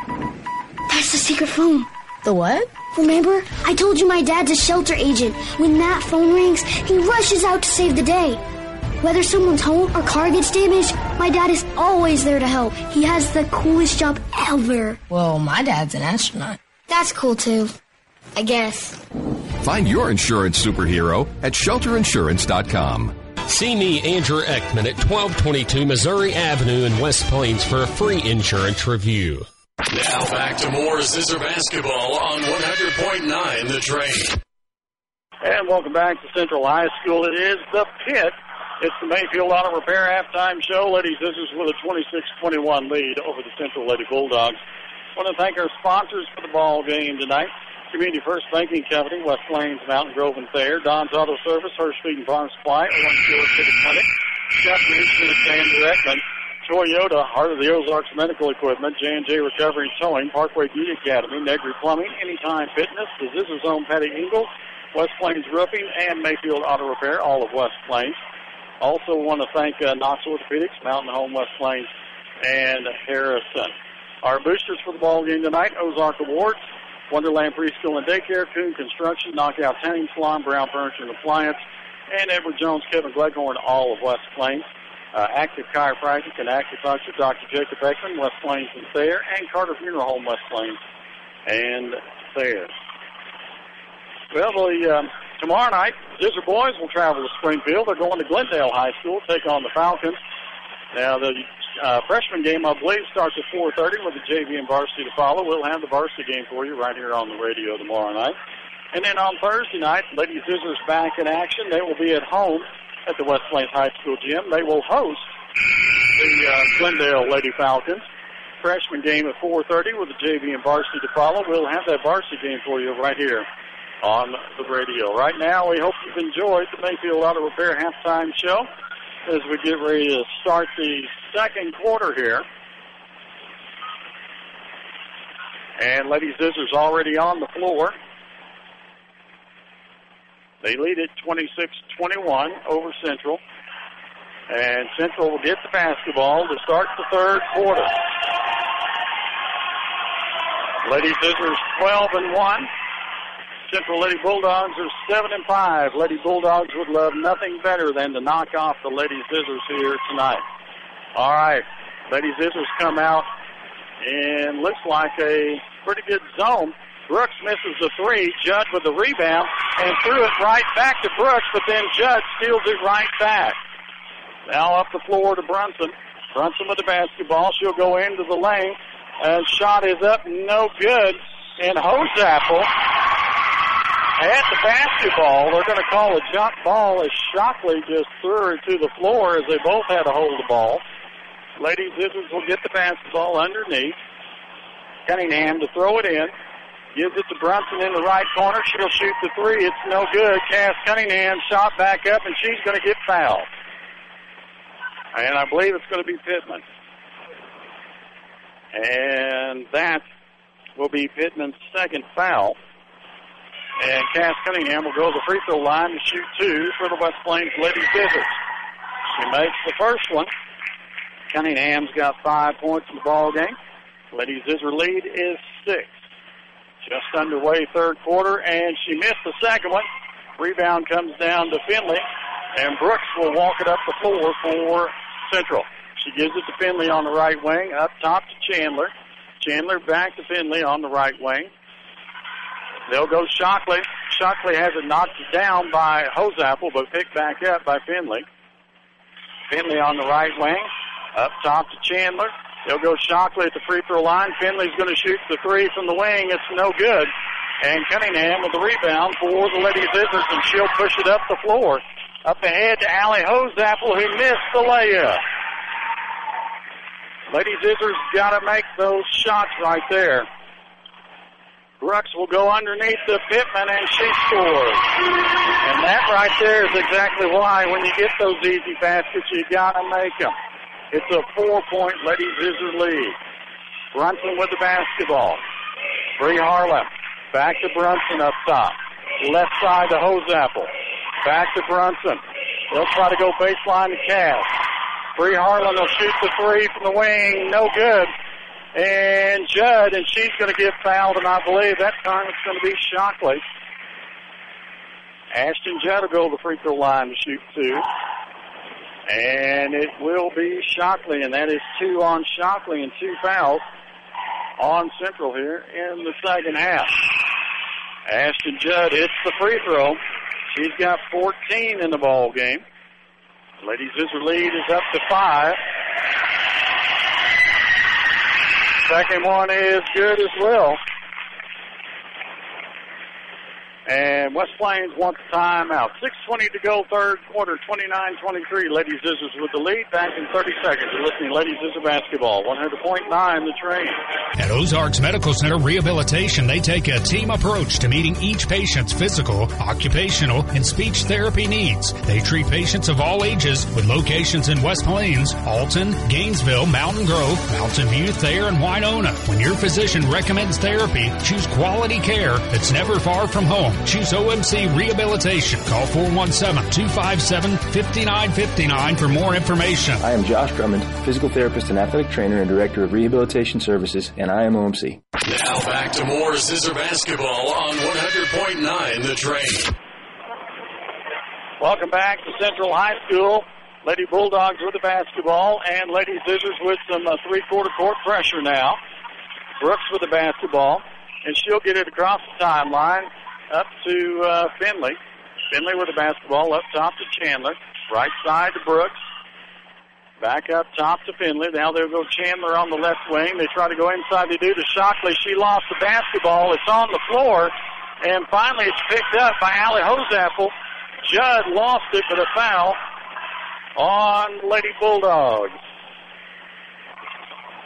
That's the secret phone. The what? Remember? I told you my dad's a shelter agent. When that phone rings, he rushes out to save the day. Whether someone's home or car gets damaged, my dad is always there to help. He has the coolest job ever. Well, my dad's an astronaut. That's cool, too. I guess. Find your insurance superhero at shelter insurance dot com. See me, Andrew Ekman, at twelve twenty-two Missouri Avenue in West Plains for a free insurance review. Now back to more Zizzer basketball on one hundred point nine The Train. And welcome back to Central High School. It is the Pit. It's the Mayfield Auto Repair halftime show. Lady Zizzers with a twenty-six twenty-one lead over the Central Lady Bulldogs. I want to thank our sponsors for the ball game tonight. Community First Banking Company, West Plains, Mountain Grove, and Thayer. Don's Auto Service, Hurst Feed and Farm Supply, Owen Stewart City Clinic, Jeffries, and Directman. Toyota, Heart of the Ozarks Medical Equipment, J and J Recovery Towing, Parkway Beauty Academy, Negri Plumbing, Anytime Fitness, the Zizzer Zone Patty Ingalls, West Plains Roofing, and Mayfield Auto Repair, all of West Plains. Also want to thank uh, Knox Orthopedics, Mountain Home West Plains, and Harrison. Our boosters for the ball game tonight, Ozark Awards, Wonderland Preschool and Daycare, Coon Construction, Knockout Tanning Salon, Brown Furniture and Appliance, and Edward Jones, Kevin Gleghorn, all of West Plains. Uh, Active Chiropractic and Acupuncture, Doctor Jacob Beckman, West Plains and Thayer, and Carter Funeral Home, West Plains and Thayer. Well, the, um, tomorrow night, Zizzer boys will travel to Springfield. They're going to Glendale High School, take on the Falcons. Now, the uh, freshman game, I believe, starts at four thirty with the J V and varsity to follow. We'll have the varsity game for you right here on the radio tomorrow night. And then on Thursday night, Lady Zizzers back in action. They will be at home at the West Plains High School gym. They will host the uh, Glendale Lady Falcons. freshman game at four thirty with the J V and varsity to follow. We'll have that varsity game for you right here on the radio. Right now, we hope you've enjoyed the Mayfield Auto Repair halftime show as we get ready to start the second quarter here. And Lady Scissors already on the floor. They lead it twenty-six twenty-one over Central. And Central will get the basketball to start the third quarter. Lady Scissors twelve and one. Central Lady Bulldogs are seven and five. Lady Bulldogs would love nothing better than to knock off the Lady Scissors here tonight. All right, Lady Scissors come out and looks like a pretty good zone. Brooks misses the three. Judd with the rebound and threw it right back to Brooks, but then Judd steals it right back. Now up the floor to Brunson. Brunson with the basketball. She'll go into the lane. And shot is up, no good. And Hosapple had the basketball. They're going to call a jump ball as Shockley just threw her to the floor as they both had to hold the ball. Lady Scissors will get the basketball underneath. Cunningham to throw it in. Gives it to Brunson in the right corner. She'll shoot the three. It's no good. Cass Cunningham shot back up, and she's going to get fouled. And I believe it's going to be Pittman. And that will be Pittman's second foul. And Cass Cunningham will go to the free throw line to shoot two for the West Plains Lady Scissors. She makes the first one. Cunningham's got five points in the ball game. Lady Scissor lead is six. Just underway third quarter, and she missed the second one. Rebound comes down to Finley, and Brooks will walk it up the floor for Central. She gives it to Finley on the right wing, up top to Chandler. Chandler back to Finley on the right wing. They'll go Shockley. Shockley has it knocked down by Hosapple, but picked back up by Finley. Finley on the right wing, up top to Chandler. They'll go Shockley at the free throw line. Finley's going to shoot the three from the wing. It's no good. And Cunningham with the rebound for the Lady Scissors, and she'll push it up the floor. Up ahead to Allie Hosapple, who missed the layup. Lady Scissors got to make those shots right there. Brooks will go underneath the Pittman, and she scores. And that right there is exactly why when you get those easy baskets, you got to make them. It's a four-point Lady Scissors lead. Brunson with the basketball. Bree Harlem. Back to Brunson up top. Left side to Hosapple. Back to Brunson. They'll try to go baseline to Cass. Bree Harlan will shoot the three from the wing. No good. And Judd, and she's going to get fouled, and I believe that time it's going to be Shockley. Ashton Judd will go to the free throw line to shoot two. And it will be Shockley, and that is two on Shockley and two fouls on Central here in the second half. Ashton Judd hits the free throw. She's got fourteen in the ball game. Lady Scissor lead is up to five. Second one is good as well. And West Plains wants a timeout. six twenty to go, third quarter, twenty-nine twenty-three. Lady Scissors with the lead. Back in thirty seconds. You're listening to Lady Scissor basketball. one hundred point nine the train. At Ozarks Medical Center Rehabilitation, they take a team approach to meeting each patient's physical, occupational, and speech therapy needs. They treat patients of all ages with locations in West Plains, Alton, Gainesville, Mountain Grove, Mountain View, Thayer, and Winona. When your physician recommends therapy, choose quality care that's never far from home. Choose O M C Rehabilitation. Call four one seven, two five seven, five nine five nine for more information. I am Josh Drummond, physical therapist and athletic trainer and director of rehabilitation services, and I am O M C. Now back to more Scissor basketball on one hundred point nine The Train. Welcome back to Central High School. Lady Bulldogs with the basketball, and Lady Scissors with some uh, three-quarter court pressure now. Brooks with the basketball, and she'll get it across the timeline. Up to uh, Finley. Finley with the basketball up top to Chandler. Right side to Brooks. Back up top to Finley. Now they'll go Chandler on the left wing. They try to go inside. They do to Shockley. She lost the basketball. It's on the floor. And finally it's picked up by Allie Hosapple. Judd lost it, but a foul on Lady Bulldogs.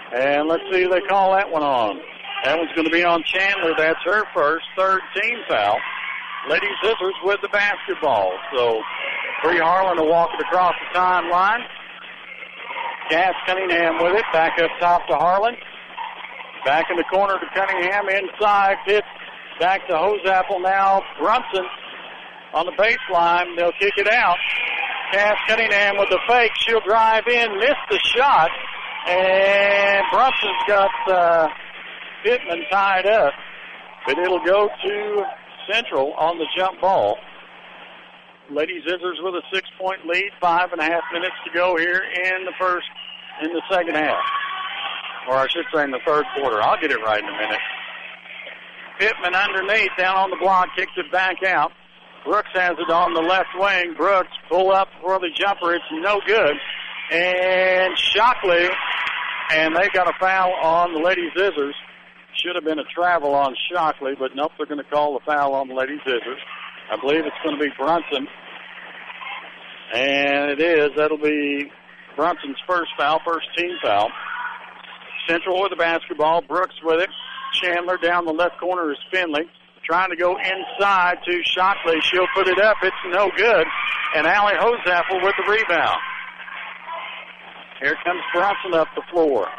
And let's see who they call that one on. That one's going to be on Chandler. That's her first, third team foul. Lady Scissors with the basketball. So Bree Harlan will walk it across the timeline. Cass Cunningham with it. Back up top to Harlan. Back in the corner to Cunningham. Inside. Pitch back to Hosapple now. Brunson on the baseline. They'll kick it out. Cass Cunningham with the fake. She'll drive in. Missed the shot. And Brunson's got uh, Pittman tied up. But it'll go to Central on the jump ball. Lady Scissors with a six-point lead. Five and a half minutes to go here in the first, in the second half. Or I should say in the third quarter. I'll get it right in a minute. Pittman underneath, down on the block, kicks it back out. Brooks has it on the left wing. Brooks pull up for the jumper. It's no good. And Shockley, and they got a foul on the Lady Scissors. Should have been a travel on Shockley, but nope, they're going to call the foul on the Lady Scissors. I believe it's going to be Brunson. And it is. That'll be Brunson's first foul, first team foul. Central with the basketball. Brooks with it. Chandler down the left corner is Finley. Trying to go inside to Shockley. She'll put it up. It's no good. And Allie Hosapple with the rebound. Here comes Brunson up the floor.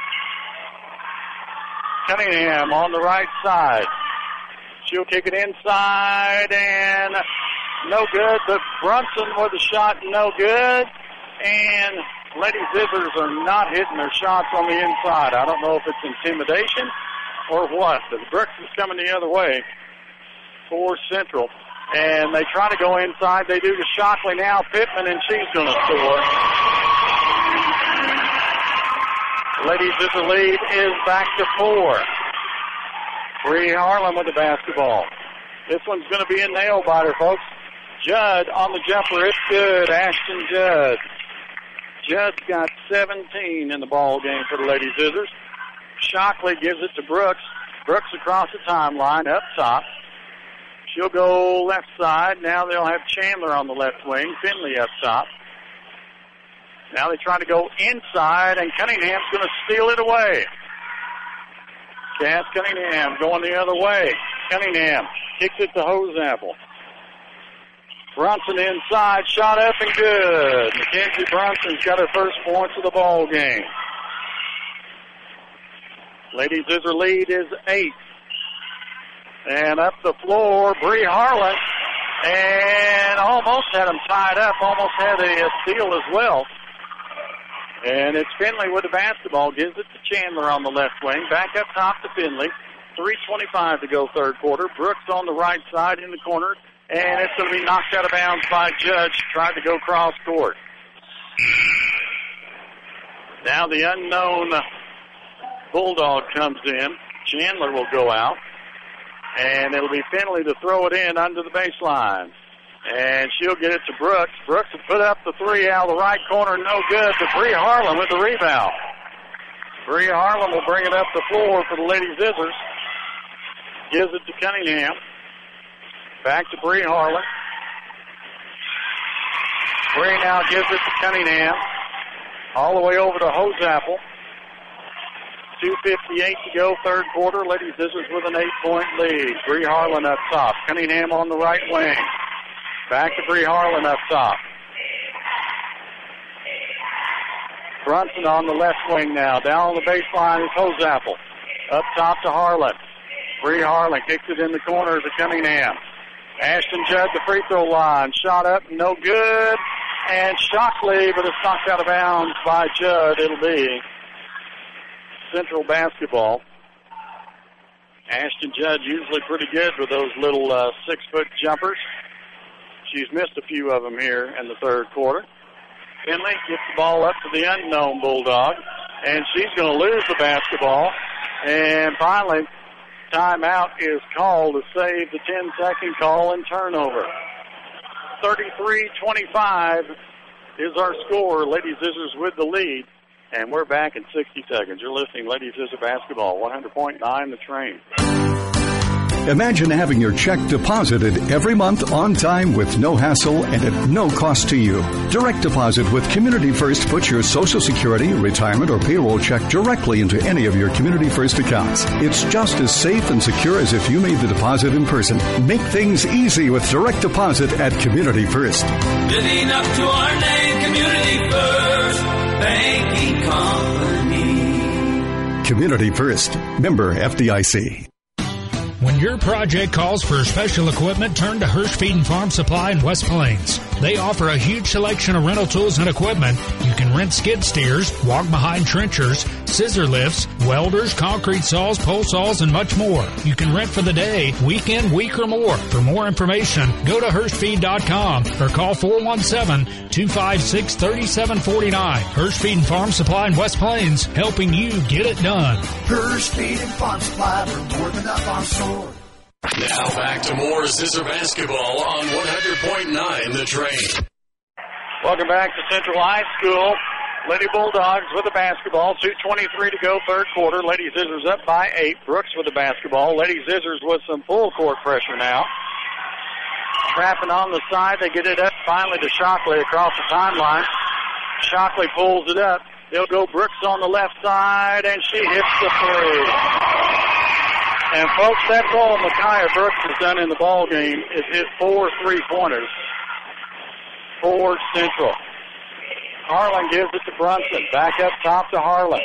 Cunningham on the right side. She'll kick it inside and no good. But Brunson with the shot, no good. And Lady Scissors are not hitting their shots on the inside. I don't know if it's intimidation or what. But Brooks is coming the other way for Central. And they try to go inside. They do to Shockley now. Pittman, and she's going to score. Lady Scissor lead is back to four. Bree Harlan with the basketball. This one's going to be a nail biter, folks. Judd on the jumper. It's good. Ashton Judd. Judd's got seventeen in the ball game for the Lady Scissors. Shockley gives it to Brooks. Brooks across the timeline up top. She'll go left side. Now they'll have Chandler on the left wing. Finley up top. Now they try to go inside, and Cunningham's going to steal it away. Cass Cunningham going the other way. Cunningham kicks it to Hosapple. Brunson inside, shot up and good. Mackenzie Brunson's got her first points of the ball game. Lady Scissor lead is eight. And up the floor, Bree Harlan. And almost had him tied up, almost had a steal as well. And it's Finley with the basketball. Gives it to Chandler on the left wing. Back up top to Finley. three twenty-five to go third quarter. Brooks on the right side in the corner. And it's going to be knocked out of bounds by Judge. Tried to go cross court. Now the unknown Bulldog comes in. Chandler will go out. And it'll be Finley to throw it in under the baseline. And she'll get it to Brooks. Brooks will put up the three out of the right corner. No good. To Bree Harlan with the rebound. Bree Harlan will bring it up the floor for the Lady Scissors. Gives it to Cunningham. Back to Bree Harlan. Bree now gives it to Cunningham. All the way over to Hosapple. two fifty-eight to go, third quarter. Lady Scissors with an eight-point lead. Bree Harlan up top. Cunningham on the right wing. Back to Bree Harlan up top. Brunson on the left wing now. Down on the baseline is Hosapple. Up top to Harlan. Bree Harlan kicks it in the corner to Cunningham. Ashton Judd, the free throw line. Shot up, no good. And Shockley, but it's knocked out of bounds by Judd. It'll be Central basketball. Ashton Judd usually pretty good with those little uh, six-foot jumpers. She's missed a few of them here in the third quarter. Finley gets the ball up to the unknown Bulldog, and she's going to lose the basketball. And finally, timeout is called to save the ten-second call and turnover. thirty-three twenty-five is our score. Lady Scissors with the lead. And we're back in sixty seconds. You're listening to Lady Scissor Basketball, one hundred point nine The Train. Imagine having your check deposited every month on time with no hassle and at no cost to you. Direct deposit with Community First puts your Social Security, retirement, or payroll check directly into any of your Community First accounts. It's just as safe and secure as if you made the deposit in person. Make things easy with direct deposit at Community First. Living up to our name, Community First Banking Company. Community First. Member F D I C. When your project calls for special equipment, turn to Hirsch Feed and Farm Supply in West Plains. They offer a huge selection of rental tools and equipment. You can rent skid steers, walk-behind trenchers, scissor lifts, welders, concrete saws, pole saws, and much more. You can rent for the day, weekend, week, or more. For more information, go to Hirsch Feed dot com or call four one seven, two five six, three seven four nine. Hirsch Feed and Farm Supply in West Plains, helping you get it done. Hirsch Feed and Farm Supply, we're more than up on store. Now back to more Scissor Basketball on one hundred point nine The Train. Welcome back to Central High School. Lady Bulldogs with the basketball. two twenty-three to go, third quarter. Lady Scissors up by eight. Brooks with the basketball. Lady Scissors with some full court pressure now. Trapping on the side. They get it up finally to Shockley across the timeline. Shockley pulls it up. They'll go Brooks on the left side, and she hits the three. And, folks, that's all Micaiah Brooks has done in the ball game is hit four three-pointers for Central. Harlan gives it to Brunson. Back up top to Harlan.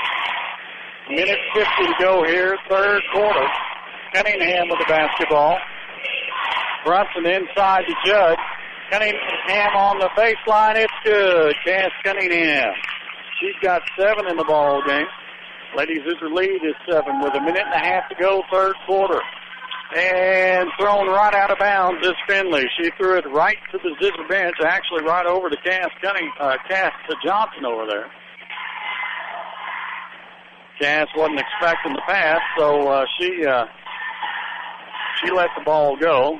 Minute fifty to go here, third quarter. Cunningham with the basketball. Brunson inside to Judd. Cunningham on the baseline. It's good. Cass Cunningham. She's got seven in the ball game. Lady Scissor lead is seven with a minute and a half to go, third quarter. And thrown right out of bounds is Finley. She threw it right to the Scissor bench, actually right over to Cass Cunning, uh, Cass to Johnson over there. Cass wasn't expecting the pass, so uh, she uh, she let the ball go.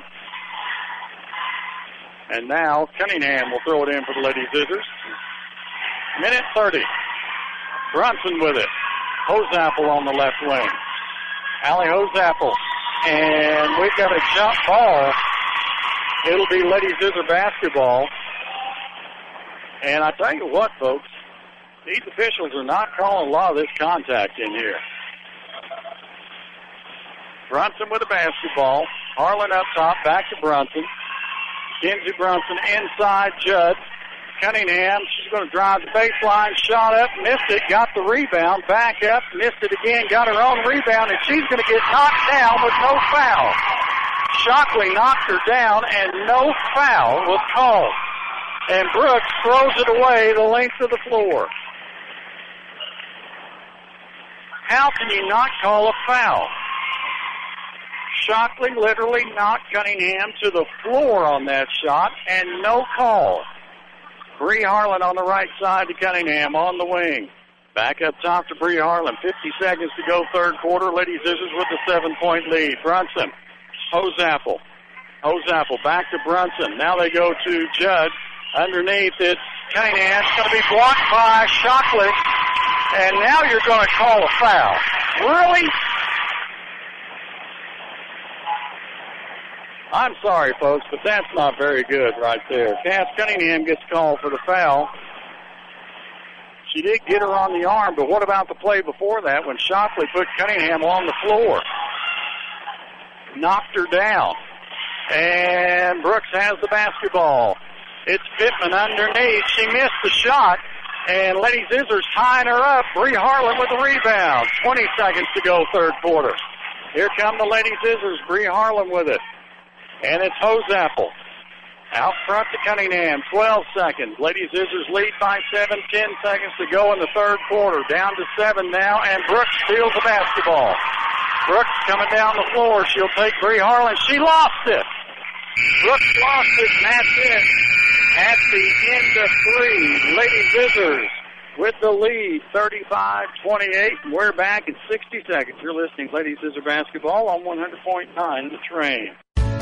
And now Cunningham will throw it in for the Lady Scissors. Minute thirty. Brunson with it. Hosapple on the left wing. Allie Hosapple. And we've got a jump ball. It'll be Lady Scissor basketball. And I tell you what, folks, these officials are not calling a lot of this contact in here. Brunson with the basketball. Harlan up top, back to Brunson. Kinsey Brunson inside Judd. Cunningham, she's going to drive the baseline, shot up, missed it, got the rebound, back up, missed it again, got her own rebound, and she's going to get knocked down with no foul. Shockley knocked her down, and no foul was called. And Brooks throws it away the length of the floor. How can you not call a foul? Shockley literally knocked Cunningham to the floor on that shot, and no call. Bree Harlan on the right side to Cunningham on the wing. Back up top to Bree Harlan. fifty seconds to go, third quarter. Lady Scissors with the seven-point lead. Brunson. Hosapple. Hosapple back to Brunson. Now they go to Judd. Underneath it's Cunningham. It's going to be blocked by Shockley. And now you're going to call a foul. Really? I'm sorry, folks, but that's not very good right there. Cass Cunningham gets called for the foul. She did get her on the arm, but what about the play before that when Shockley put Cunningham on the floor? Knocked her down. And Brooks has the basketball. It's Pittman underneath. She missed the shot. And Lady Scissors tying her up. Bree Harlan with the rebound. twenty seconds to go, third quarter. Here come the Lady Scissors. Bree Harlan with it. And it's Hosapple. Out front to Cunningham. twelve seconds. Lady Scissors lead by seven. ten seconds to go in the third quarter. Down to seven now. And Brooks steals the basketball. Brooks coming down the floor. She'll take Bree Harlan. She lost it. Brooks lost it, and that's it. At the end of three, Lady Scissors with the lead, thirty-five twenty-eight. And we're back in sixty seconds. You're listening to Lady Scissor Basketball on one hundred point nine The Train.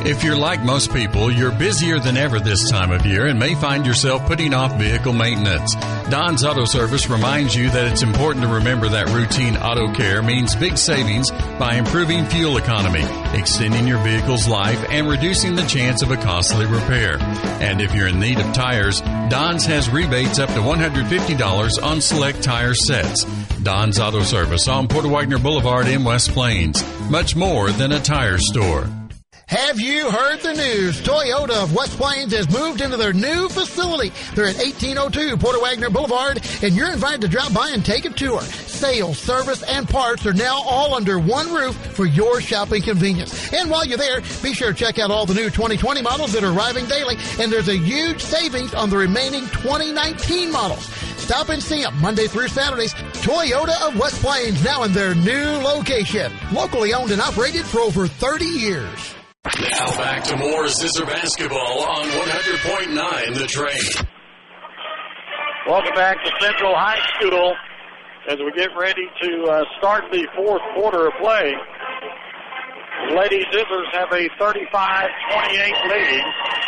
If you're like most people, you're busier than ever this time of year and may find yourself putting off vehicle maintenance. Don's Auto Service reminds you that it's important to remember that routine auto care means big savings by improving fuel economy, extending your vehicle's life, and reducing the chance of a costly repair. And if you're in need of tires, Don's has rebates up to one hundred fifty dollars on select tire sets. Don's Auto Service on Porter Wagner Boulevard in West Plains. Much more than a tire store. Have you heard the news? Toyota of West Plains has moved into their new facility. They're at eighteen oh two Porter Wagner Boulevard, and you're invited to drop by and take a tour. Sales, service, and parts are now all under one roof for your shopping convenience. And while you're there, be sure to check out all the new twenty twenty models that are arriving daily, and there's a huge savings on the remaining twenty nineteen models. Stop and see them Monday through Saturdays. Toyota of West Plains, now in their new location. Locally owned and operated for over thirty years. Now back to more Scissor Basketball on one hundred point nine The Train. Welcome back to Central High School as we get ready to uh, start the fourth quarter of play. Lady Scissors have a thirty-five twenty-eight lead.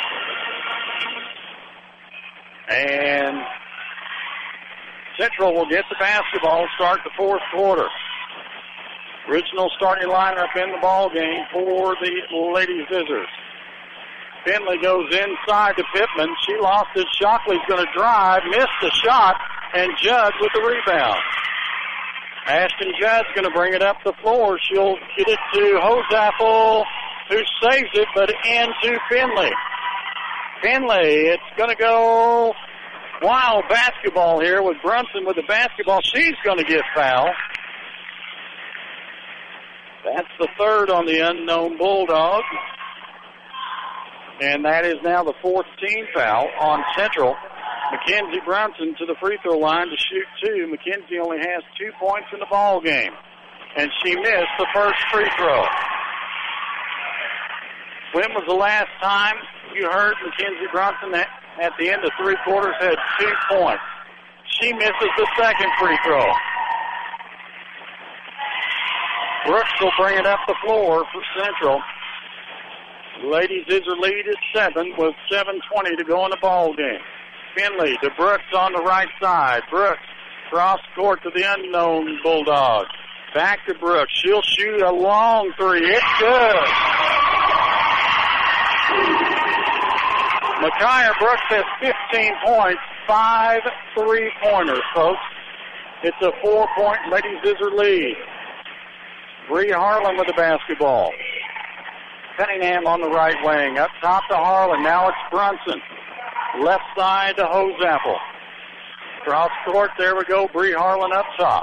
And Central will get the basketball, start the fourth quarter. Original starting lineup in the ball game for the Lady Scissors. Finley goes inside to Pittman. She lost it. Shockley's going to drive, missed the shot, and Judd with the rebound. Ashton Judd's going to bring it up the floor. She'll get it to Hosapple, who saves it, but into Finley. Finley, it's going to go wild basketball here with Brunson with the basketball. She's going to get fouled. That's the third on the unknown Bulldog. And that is now the fourth team foul on Central. Mackenzie Brunson to the free throw line to shoot two. Mackenzie only has two points in the ball game. And she missed the first free throw. When was the last time you heard Mackenzie Brunson at, at the end of three quarters had two points? She misses the second free throw. Brooks will bring it up the floor for Central. Ladies Scissor lead is seven with seven twenty to go in the ball game. Finley to Brooks on the right side. Brooks cross court to the unknown Bulldog. Back to Brooks. She'll shoot a long three. It's good. Micaiah Brooks has fifteen points, five three-pointers, folks. It's a four-point Ladies Scissor lead. Bree Harlan with the basketball. Cunningham on the right wing. Up top to Harlan. Now it's Brunson. Left side to Hosapple. Cross court. There we go. Bree Harlan up top.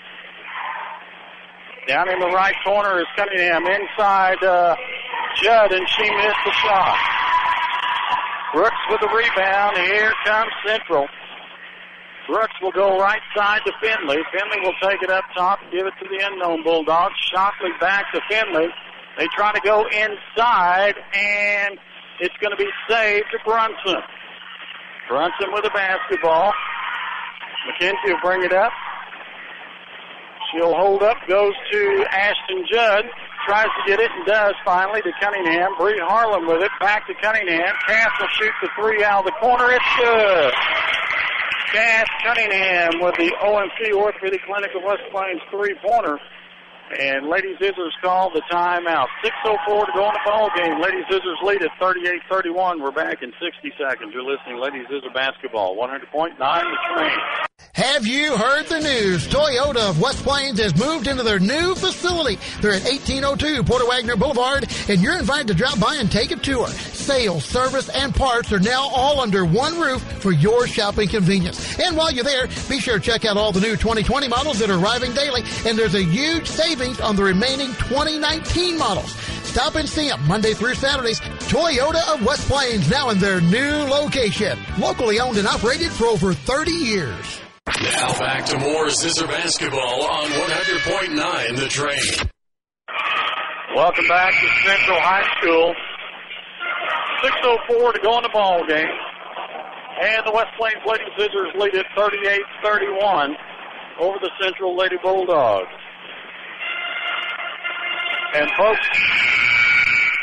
Down in the right corner is Cunningham. Inside uh, Judd, and she missed the shot. Brooks with the rebound. Here comes Central. Brooks will go right side to Finley. Finley will take it up top and give it to the unknown Bulldogs. Shockley back to Finley. They try to go inside, and it's going to be saved to Brunson. Brunson with the basketball. McKenzie will bring it up. She'll hold up, goes to Ashton Judd. Tries to get it and does finally to Cunningham. Bree Harlan with it. Back to Cunningham. Cass will shoot the three out of the corner. It's good. Cass Cunningham with the O M C Orthopedic Clinic of West Plains three-pointer. And Lady Scissors called the timeout. six oh four to go in the ball game. Lady Scissors lead at thirty-eight thirty-one. We're back in sixty seconds. You're listening to Lady Scissors Basketball, one hundred point nine The Train. Have you heard the news? Toyota of West Plains has moved into their new facility. They're at eighteen oh two Porter Wagner Boulevard, and you're invited to drop by and take a tour. Sales, service, and parts are now all under one roof for your shopping convenience. And while you're there, be sure to check out all the new twenty twenty models that are arriving daily, and there's a huge savings on the remaining twenty nineteen models. Stop and see them Monday through Saturdays. Toyota of West Plains, now in their new location. Locally owned and operated for over thirty years. Now back to more Scissor Basketball on one hundred point nine The Train. Welcome back to Central High School. six oh four to go in the ball game. And the West Plains Lady Scissors lead at thirty-eight thirty-one over the Central Lady Bulldogs. And folks,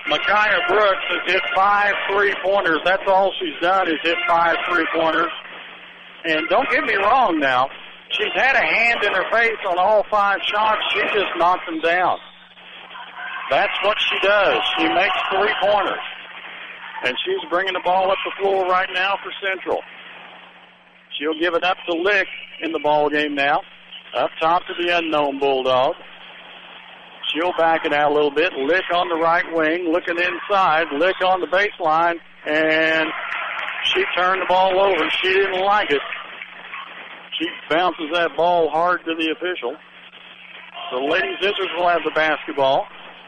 Micaiah Brooks has hit five three-pointers. That's all she's done is hit five three-pointers. And don't get me wrong now. She's had a hand in her face on all five shots. She just knocked them down. That's what she does. She makes three-pointers. And she's bringing the ball up the floor right now for Central. She'll give it up to Lick in the ball game now. Up top to the unknown Bulldog. She'll back it out a little bit. Lick on the right wing, looking inside. Lick on the baseline, and she turned the ball over. She didn't like it. She bounces that ball hard to the official. The Lady Zizzers will have the basketball.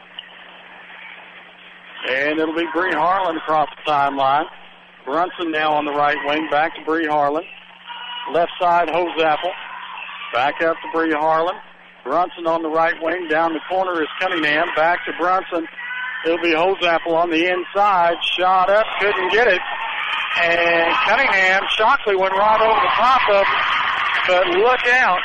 And it'll be Bree Harlan across the timeline. Brunson now on the right wing. Back to Bree Harlan. Left side, Hosapple. Back up to Bree Harlan. Brunson on the right wing. Down the corner is Cunningham. Back to Brunson. It'll be Hosapple on the inside. Shot up. Couldn't get it. And Cunningham, Shockley went right over the top of him. But look out.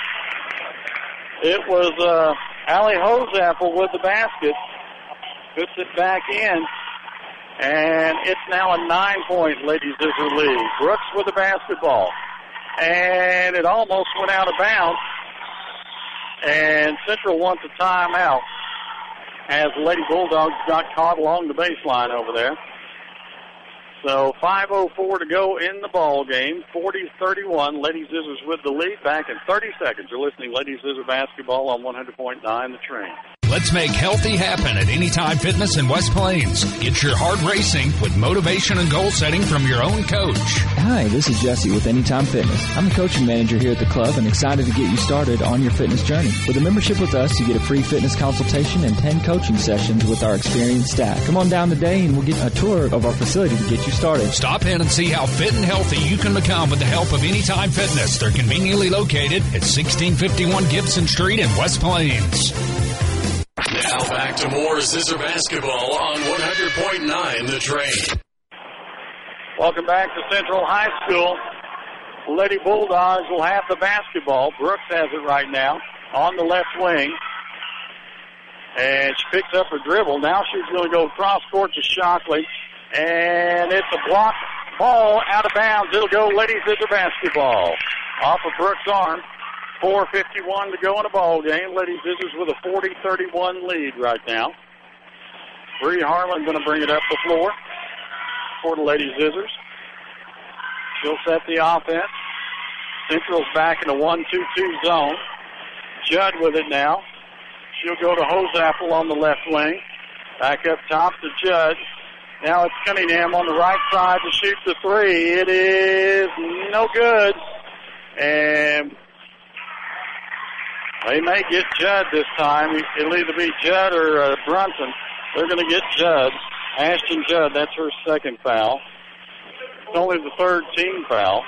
It was uh, Allie Hosapple with the basket. Puts it back in. And it's now a nine-point Lady Zizzer lead. Brooks with the basketball. And it almost went out of bounds. And Central wants a timeout as the Lady Bulldogs got caught along the baseline over there. So five oh four to go in the ball game. forty thirty-one. Lady Zizzers with the lead. Back in thirty seconds. You're listening to Lady Zizzer basketball on one hundred point nine The Train. Let's make healthy happen at Anytime Fitness in West Plains. Get your heart racing with motivation and goal setting from your own coach. Hi, this is Jesse with Anytime Fitness. I'm the coaching manager here at the club and excited to get you started on your fitness journey. With a membership with us, you get a free fitness consultation and ten coaching sessions with our experienced staff. Come on down today and we'll get a tour of our facility to get you started. Stop in and see how fit and healthy you can become with the help of Anytime Fitness. They're conveniently located at sixteen fifty-one Gibson Street in West Plains. Now back to more Zizzer basketball on one hundred point nine The Train. Welcome back to Central High School. Lady Bulldogs will have the basketball. Brooks has it right now on the left wing. And she picks up her dribble. Now she's going to go cross court to Shockley. And it's a block ball out of bounds. It'll go Lady Zizzer basketball. Off of Brooks' arm. four fifty-one to go in the ball game. Lady Zizzers with a forty thirty-one lead right now. Bree Harlan going to bring it up the floor for the Lady Zizzers. She'll set the offense. Central's back in a one two two zone. Judd with it now. She'll go to Hosapple on the left wing. Back up top to Judd. Now it's Cunningham on the right side to shoot the three. It is no good. And they may get Judd this time. It'll either be Judd or uh, Brunson. They're going to get Judd. Ashton Judd, that's her second foul. It's only the third team foul.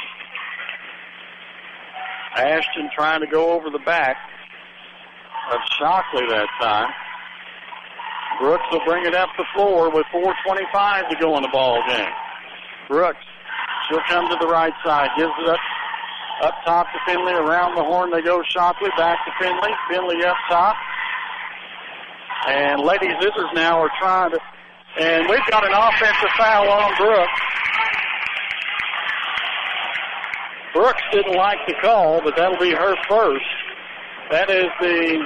Ashton trying to go over the back of Shockley that time. Brooks will bring it up the floor with four twenty-five to go in the ball game. Brooks, she'll come to the right side, gives it up. Up top to Finley, around the horn they go. Shockley back to Finley. Finley up top. And Lady Zizzers now are trying to, and we've got an offensive foul on Brooks. Brooks didn't like the call, but that'll be her first. That is the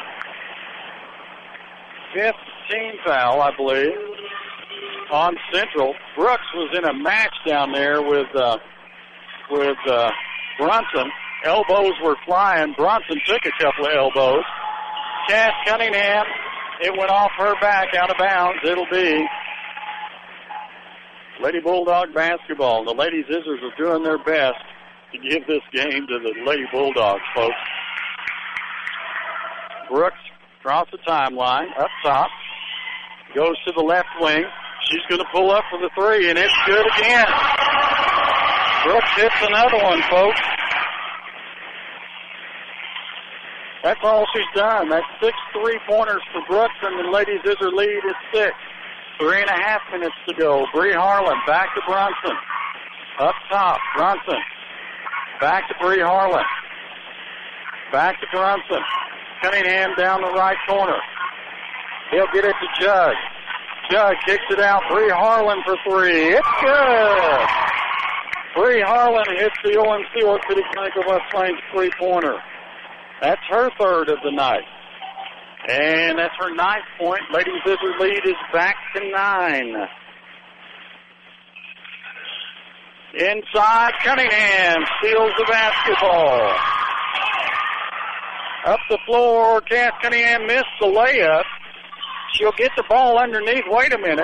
fifth team foul, I believe, on Central. Brooks was in a match down there with, uh, with, uh, Brunson. Elbows were flying. Brunson took a couple of elbows. Cass Cunningham, it went off her back, out of bounds. It'll be Lady Bulldog basketball. The Lady Zizzers are doing their best to give this game to the Lady Bulldogs, folks. Brooks across the timeline, up top. Goes to the left wing. She's going to pull up for the three, and it's good again. Brooks hits another one, folks. That's all she's done. That's six three-pointers for Brooks, and the Lady Zizzer lead is six. Three and a half minutes to go. Bree Harlan back to Brunson. Up top, Brunson. Back to Bree Harlan. Back to Brunson. Cunningham down the right corner. He'll get it to Judd. Judd kicks it out. Bree Harlan for three. It's good. Bree Harlan hits the O M C Orthopedic Clinic of West Plains three-pointer. That's her third of the night. And that's her ninth point. Lady Scissors lead is back to nine. Inside, Cunningham steals the basketball. Up the floor, Cass Cunningham missed the layup. She'll get the ball underneath. Wait a minute.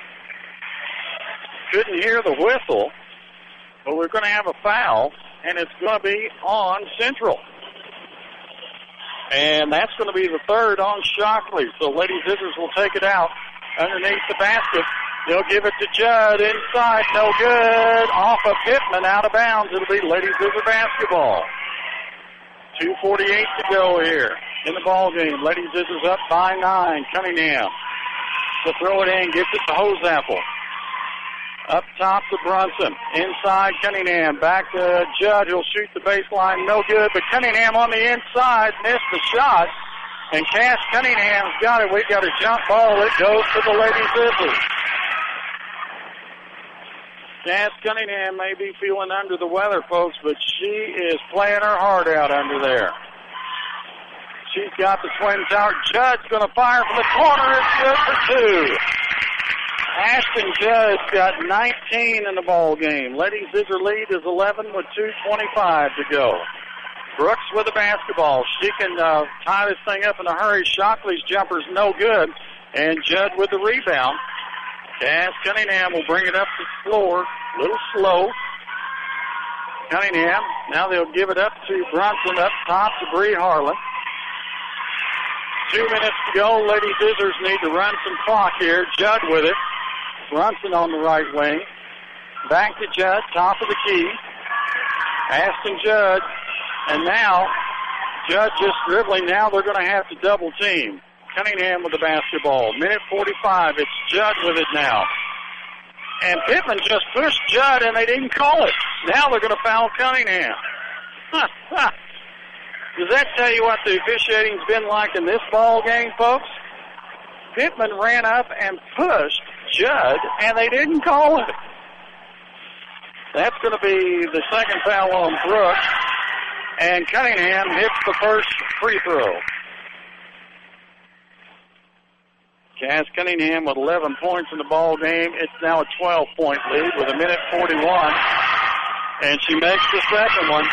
Couldn't hear the whistle, but we're going to have a foul, and it's going to be on Central. And that's going to be the third on Shockley. So Lady Scissors will take it out underneath the basket. They'll give it to Judd inside. No good. Off of Pittman, out of bounds. It'll be Lady Scissor basketball. two forty-eight to go here in the ball game. Lady Scissors up by nine. Cunningham to throw it in. Gets it to Hosapple. Up top to Brunson. Inside Cunningham. Back to Judd. He'll shoot the baseline. No good. But Cunningham on the inside missed the shot. And Cass Cunningham's got it. We've got a jump ball. It goes to the Lady Scissors. Cass Cunningham may be feeling under the weather, folks, but she is playing her heart out under there. She's got the Twin Tower. Judd's going to fire from the corner. It's good for two. Ashton Judd's got nineteen in the ball game. Lady Scissor lead is eleven with two twenty-five to go. Brooks with the basketball. She can uh, tie this thing up in a hurry. Shockley's jumper's no good. And Judd with the rebound. Cass Cunningham will bring it up the floor. A little slow. Cunningham. Now they'll give it up to Brunson up top to Bree Harlan. Two minutes to go. Lady Scissors need to run some clock here. Judd with it. Brunson on the right wing. Back to Judd, top of the key. Ashton Judd. And now, Judd just dribbling. Now they're going to have to double team. Cunningham with the basketball. Minute forty-five. It's Judd with it now. And Pittman just pushed Judd, and they didn't call it. Now they're going to foul Cunningham. Huh, huh. Does that tell you what the officiating's been like in this ball game, folks? Pittman ran up and pushed Judd, and they didn't call it. That's going to be the second foul on Brooks. And Cunningham hits the first free throw. Cass Cunningham with eleven points in the ball game. It's now a twelve-point lead with a minute forty-one. And she makes the second one.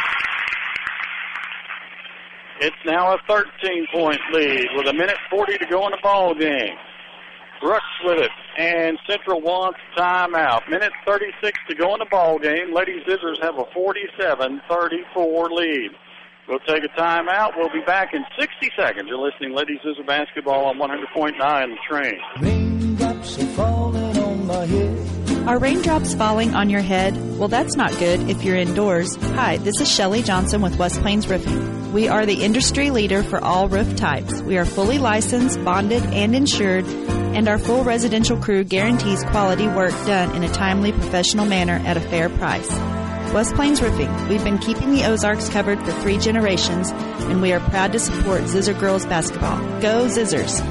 It's now a thirteen-point lead with a minute forty to go in the ball game. Brooks with it. And Central wants timeout. Minute thirty-six to go in the ball game. Lady Scissors have a forty-seven thirty-four lead. We'll take a timeout. We'll be back in sixty seconds. You're listening to Lady Scissor basketball on one hundred point nine The Train. Raindrops are falling on my head. Are raindrops falling on your head? Well, that's not good if you're indoors. Hi, this is Shelly Johnson with West Plains Roofing. We are the industry leader for all roof types. We are fully licensed, bonded, and insured, and our full residential crew guarantees quality work done in a timely, professional manner at a fair price. West Plains Roofing. We've been keeping the Ozarks covered for three generations, and we are proud to support Zizzer Girls Basketball. Go Zizzers!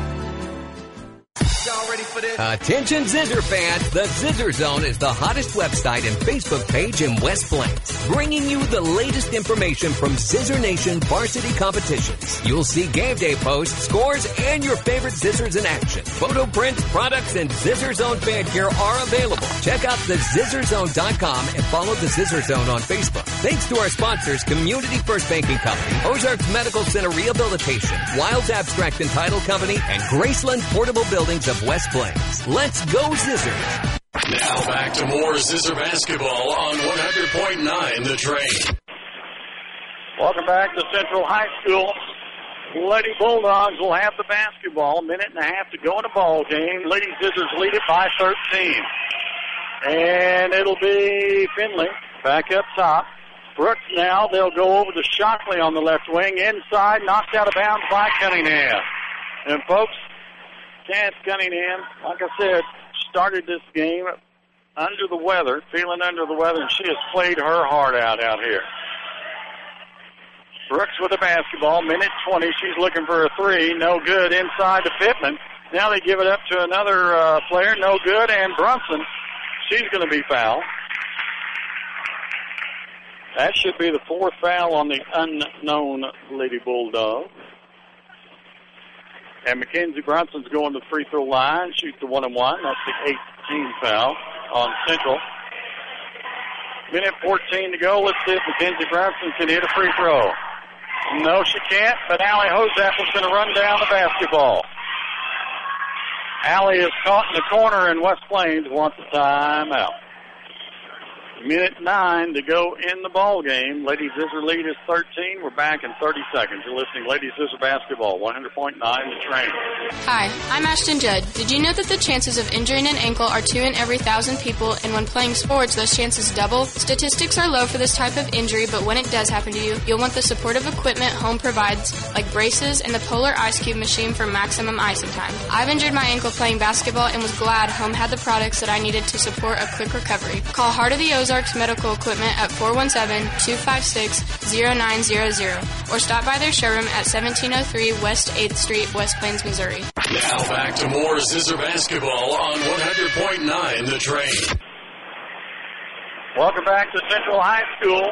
Attention Zizzer fans, the Zizzer Zone is the hottest website and Facebook page in West Plains, bringing you the latest information from Zizzer Nation varsity competitions. You'll see game day posts, scores, and your favorite Zizzers in action. Photo prints, products, and Zizzer Zone fan gear are available. Check out the zizzer zone dot com and follow the Zizzer Zone on Facebook. Thanks to our sponsors, Community First Banking Company, Ozarks Medical Center Rehabilitation, Wilds Abstract and Title Company, and Graceland Portable Buildings of West Plains. Let's go Zizzers! Now back to more Zizzer basketball on one hundred point nine The Train. Welcome back to Central High School. Lady Bulldogs will have the basketball. Minute and a half to go in the ball game. Lady Zizzers lead it by thirteen. And it'll be Finley back up top. Brooks now. They'll go over to Shockley on the left wing. Inside, knocked out of bounds by Cunningham. And folks, Cass Cunningham, like I said, started this game under the weather, feeling under the weather, and she has played her heart out out here. Brooks with the basketball, minute twenty. She's looking for a three. No good inside to Pittman. Now they give it up to another uh, player. No good. And Brunson, she's going to be fouled. That should be the fourth foul on the unknown Lady Bulldog. And Mackenzie Brunson's going to the free throw line, shoots the one and one. That's the eighteenth foul on Central. Minute fourteen to go. Let's see if Mackenzie Brunson can hit a free throw. No, she can't, but Allie Hosapple's going to run down the basketball. Allie is caught in the corner, and West Plains wants a timeout. Minute nine to go in the ball game. Lady Zizzer lead is thirteen. We're back in thirty seconds. You're listening to Lady Zizzer basketball, one hundred point nine The Train. Hi, I'm Ashton Judd. Did you know that the chances of injuring an ankle are two in every thousand people, and when playing sports, those chances double? Statistics are low for this type of injury, but when it does happen to you, you'll want the supportive equipment home provides, like braces and the Polar Ice Cube machine for maximum icing time. I've injured my ankle playing basketball and was glad home had the products that I needed to support a quick recovery. Call Heart of the Ozarks Medical Equipment at four one seven, two five six, zero nine zero zero or stop by their showroom at seventeen oh three West eighth Street, West Plains, Missouri. Now back to more Zizzer basketball on one hundred point nine The Train. Welcome back to Central High School.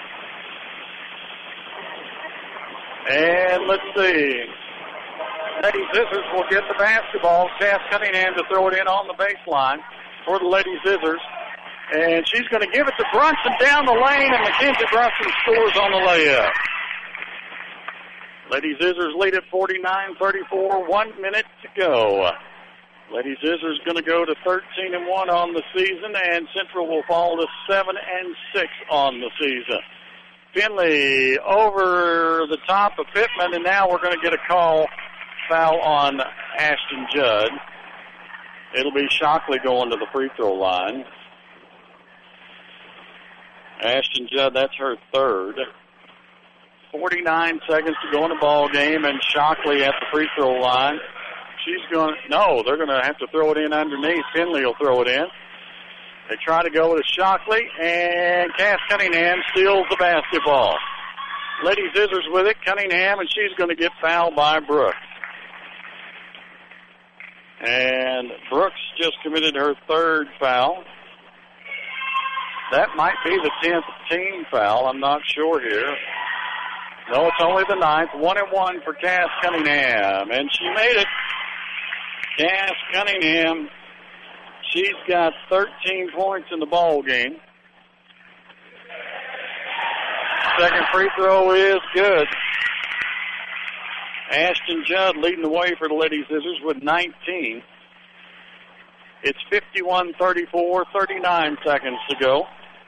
And let's see. Lady Zizzers will get the basketball. Cass Cunningham to throw it in on the baseline for the Lady Zizzers. And she's going to give it to Brunson down the lane, and Mackenzie Brunson scores on the layup. Lady Zizzers lead at forty-nine thirty-four, one minute to go. Lady Zizzers going to go to thirteen and one on the season, and Central will fall to seven and six on the season. Finley over the top of Pittman, and now we're going to get a call foul on Ashton Judd. It'll be Shockley going to the free throw line. Ashton Judd, that's her third. forty-nine seconds to go in the ball game, and Shockley at the free throw line. She's going to, no, they're going to have to throw it in underneath. Finley will throw it in. They try to go with Shockley, and Cass Cunningham steals the basketball. Lady Zizzers with it, Cunningham, and she's going to get fouled by Brooks. And Brooks just committed her third foul. That might be the tenth team foul. I'm not sure here. No, it's only the ninth. One and one for Cass Cunningham. And she made it. Cass Cunningham, she's got thirteen points in the ball game. Second free throw is good. Ashton Judd leading the way for the Lady Zizzers with nineteen. It's fifty-one thirty-four, thirty-nine seconds to go.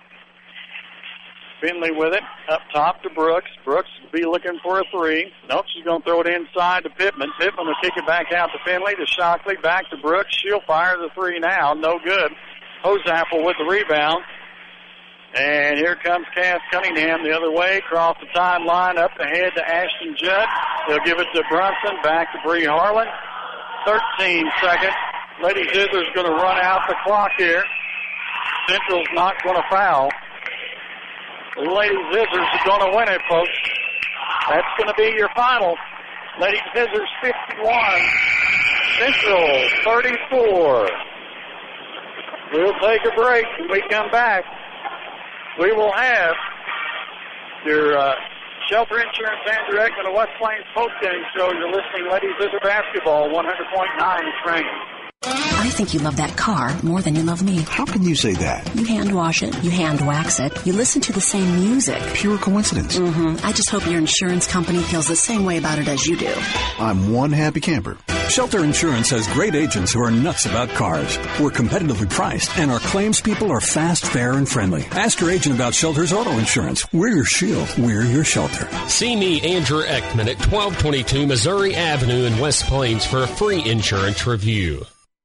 Finley with it, up top to Brooks. Brooks will be looking for a three. Nope, she's going to throw it inside to Pittman. Pittman will kick it back out to Finley, to Shockley, back to Brooks. She'll fire the three now. No good. Hosapple with the rebound. And here comes Cass Cunningham the other way, across the timeline, up ahead to Ashton Judd. They'll give it to Brunson, back to Bree Harlan. thirteen seconds. Lady Zizzer's going to run out the clock here. Central's not going to foul. Lady Zizzers is going to win it, folks. That's going to be your final. Lady Zizzers fifty-one, Central thirty-four. We'll take a break. When we come back, we will have your uh, Shelter Insurance and Direct and the West Plains post-game show. You're listening to Lady Zizzer Basketball, one hundred point nine Train. I think you love that car more than you love me. How can you say that? You hand wash it, you hand wax it, you listen to the same music. Pure coincidence. Mm-hmm. I just hope your insurance company feels the same way about it as you do. I'm one happy camper. Shelter Insurance has great agents who are nuts about cars. We're competitively priced, and our claims people are fast, fair, and friendly. Ask your agent about Shelter's auto insurance. We're your shield. We're your shelter. See me, Andrew Ekman, at twelve twenty-two Missouri Avenue in West Plains for a free insurance review.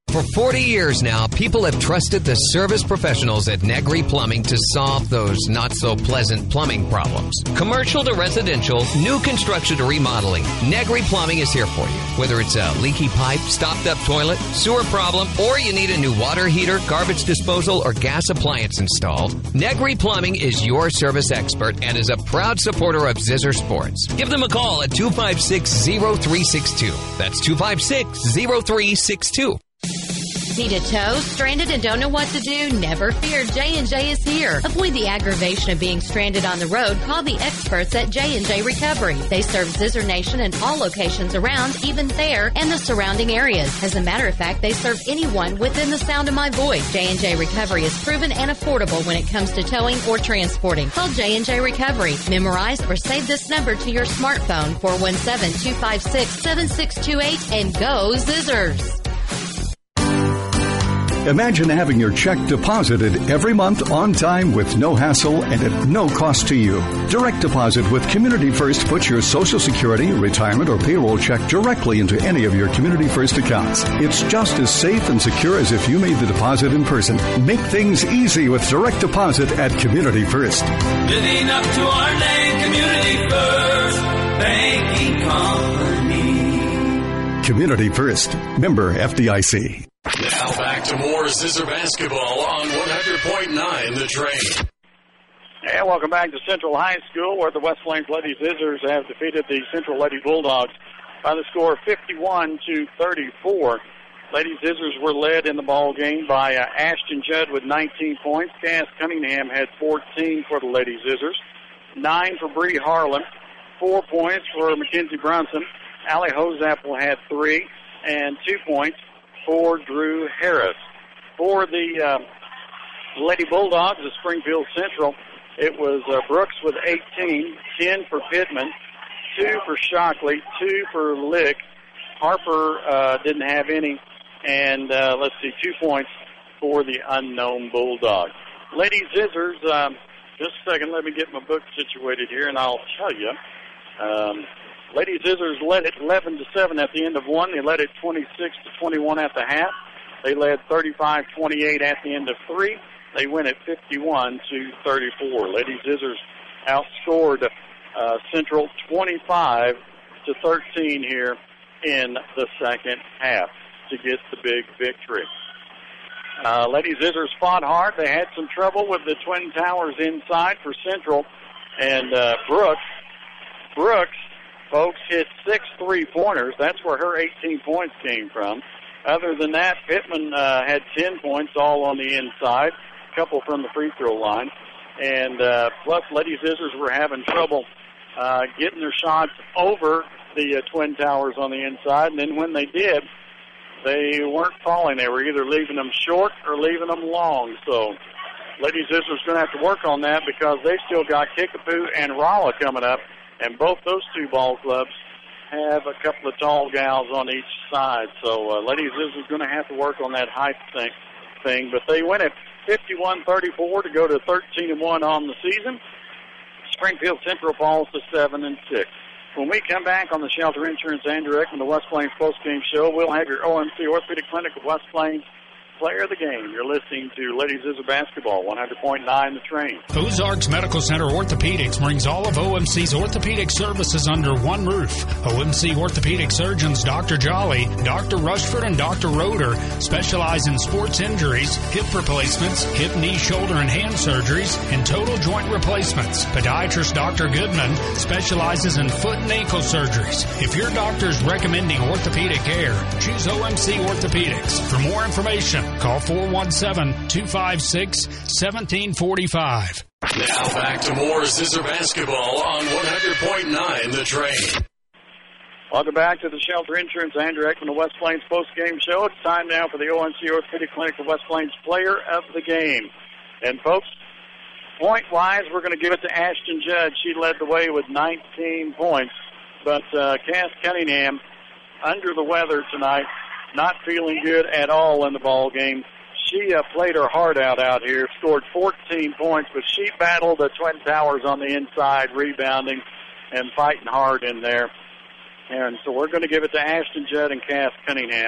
For forty years now, people have trusted the service professionals at Negri Plumbing to solve those not-so-pleasant plumbing problems. Commercial to residential, new construction to remodeling, Negri Plumbing is here for you. Whether it's a leaky pipe, stopped-up toilet, sewer problem, or you need a new water heater, garbage disposal, or gas appliance installed, Negri Plumbing is your service expert and is a proud supporter of Zizzer Sports. Give them a call at two five six, zero three six two. That's two five six, zero three six two. Need a tow? Stranded and don't know what to do? Never fear, J and J is here. Avoid the aggravation of being stranded on the road. Call the experts at J and J Recovery. They serve Zizzer Nation and all locations around, even there, and the surrounding areas. As a matter of fact, they serve anyone within the sound of my voice. J and J Recovery is proven and affordable when it comes to towing or transporting. Call J and J Recovery. Memorize or save this number to your smartphone, four one seven, two five six, seven six two eight, and go Zizzers. Imagine having your check deposited every month on time with no hassle and at no cost to you. Direct deposit with Community First puts your Social Security, retirement, or payroll check directly into any of your Community First accounts. It's just as safe and secure as if you made the deposit in person. Make things easy with direct deposit at Community First. Living up to our name, Community First Banking Company. Community First. Member F D I C. Now back to more Zizzer basketball on one hundred point nine The Train. And welcome back to Central High School, where the West Plains Lady Zizzers have defeated the Central Lady Bulldogs by the score of fifty-one to thirty-four. Lady Zizzers were led in the ball game by uh, Ashton Judd with nineteen points. Cass Cunningham had fourteen for the Lady Zizzers, nine for Bree Harlan, four points for Mackenzie Brunson. Allie Hosapple had three, and two points for Drew Harris. For the uh, Lady Bulldogs of Springfield Central, it was uh, Brooks with eighteen, ten for Pittman, two for Shockley, two for Lick. Harper uh, didn't have any, and uh, let's see, two points for the unknown Bulldog. Lady Zizzers, um, just a second, let me get my book situated here, and I'll tell you. Um, Lady Zizzers led it eleven to seven at the end of one. They led it twenty-six to twenty-one at the half. They led thirty-five twenty-eight at the end of three. They win at fifty-one to thirty-four. Lady Zizzers outscored uh, Central twenty-five to thirteen here in the second half to get the big victory. Uh, Lady Zizzers fought hard. They had some trouble with the Twin Towers inside for Central. And uh, Brooks, Brooks, folks, hit six three-pointers. That's where her eighteen points came from. Other than that, Pittman uh, had ten points all on the inside, a couple from the free throw line. And uh, plus, Lady Zizzers were having trouble uh, getting their shots over the uh, Twin Towers on the inside. And then when they did, they weren't falling. They were either leaving them short or leaving them long. So Lady Zizzers going to have to work on that because they still got Kickapoo and Rolla coming up. And both those two ball clubs have a couple of tall gals on each side. So uh, Lady Zizzers is going to have to work on that height thing. thing. But they win at fifty-one thirty-four to go to thirteen and one on the season. Springfield Central falls to seven and six. When we come back on the Shelter Insurance and Direct on the West Plains Postgame Show, we'll have your O M C Orthopedic Clinic of West Plains player of the game. You're listening to Lady Zizzers Basketball, one hundred point nine The Train. Ozarks Medical Center Orthopedics brings all of O M C's orthopedic services under one roof. O M C orthopedic surgeons Doctor Jolly, Doctor Rushford, and Doctor Roeder specialize in sports injuries, hip replacements, hip, knee, shoulder, and hand surgeries, and total joint replacements. Podiatrist Doctor Goodman specializes in foot and ankle surgeries. If your doctor is recommending orthopedic care, choose O M C Orthopedics. For more information, call four one seven, two five six, one seven four five. Now back to more Zizzer Basketball on one hundred point nine The Train. Welcome back to the Shelter Insurance and Direct from the West Plains Post-Game Show. It's time now for the O M C Orthopedic Clinic of West Plains Player of the Game. And, folks, point-wise, we're going to give it to Ashton Judd. She led the way with nineteen points. But uh, Cass Cunningham, under the weather tonight, not feeling good at all in the ball game. She uh, played her heart out out here, scored fourteen points, but she battled the Twin Towers on the inside, rebounding and fighting hard in there. And so we're going to give it to Ashton Judd and Cass Cunningham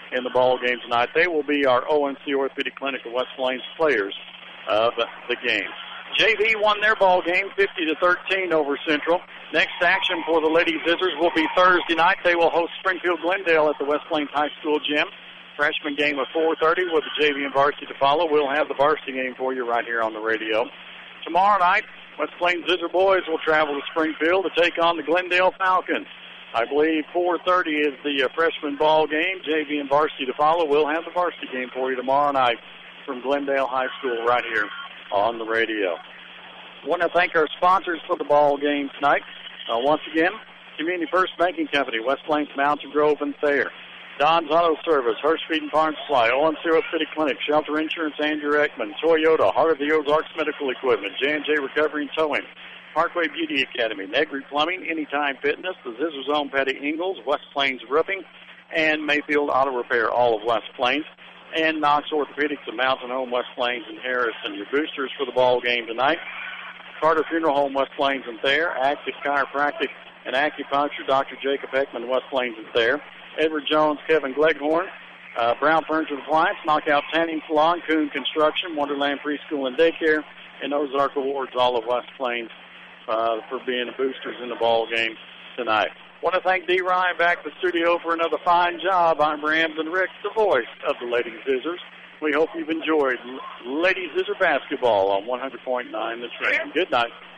in the ball game tonight. They will be our O M C Orthopedic Clinic of West Plains players of the game. J V won their ball game fifty to thirteen over Central. Next action for the Lady Scissors will be Thursday night. They will host Springfield Glendale at the West Plains High School gym. Freshman game at four thirty with the J V and varsity to follow. We'll have the varsity game for you right here on the radio. Tomorrow night, West Plains Scissor boys will travel to Springfield to take on the Glendale Falcons. I believe four thirty is the uh, freshman ball game. J V and varsity to follow. We'll have the varsity game for you tomorrow night from Glendale High School right here on the radio. I want to thank our sponsors for the ball game tonight. Uh, once again, Community First Banking Company, West Plains, Mountain Grove, and Thayer. Don's Auto Service, Hirsch Feed and Farm Supply, O M C Orthopedic Clinic, Shelter Insurance, Andrew Ekman, Toyota, Heart of the Ozarks Medical Equipment, J and J Recovery and Towing, Parkway Beauty Academy, Negri Plumbing, Anytime Fitness, the Scissor Zone Patty Ingalls, West Plains Roofing, and Mayfield Auto Repair, all of West Plains, and Knox Orthopedics of Mountain Home, West Plains, and Harrison. Your boosters for the ball game tonight: Carter Funeral Home, West Plains and Thayer, Active Chiropractic and Acupuncture, Doctor Jacob Ekman, West Plains and Thayer, Edward Jones, Kevin Gleghorn, uh, Brown Furniture Appliance, Knockout Tanning Salon, Coon Construction, Wonderland Preschool and Daycare, and Ozark Awards, all of West Plains, uh, for being the boosters in the ball game tonight. Want to thank D. Ryan back to the studio for another fine job. I'm Ramsden Rick, the voice of the Lady Scissors. We hope you've enjoyed Lady Scissor basketball on one hundred point nine The Train. Good night.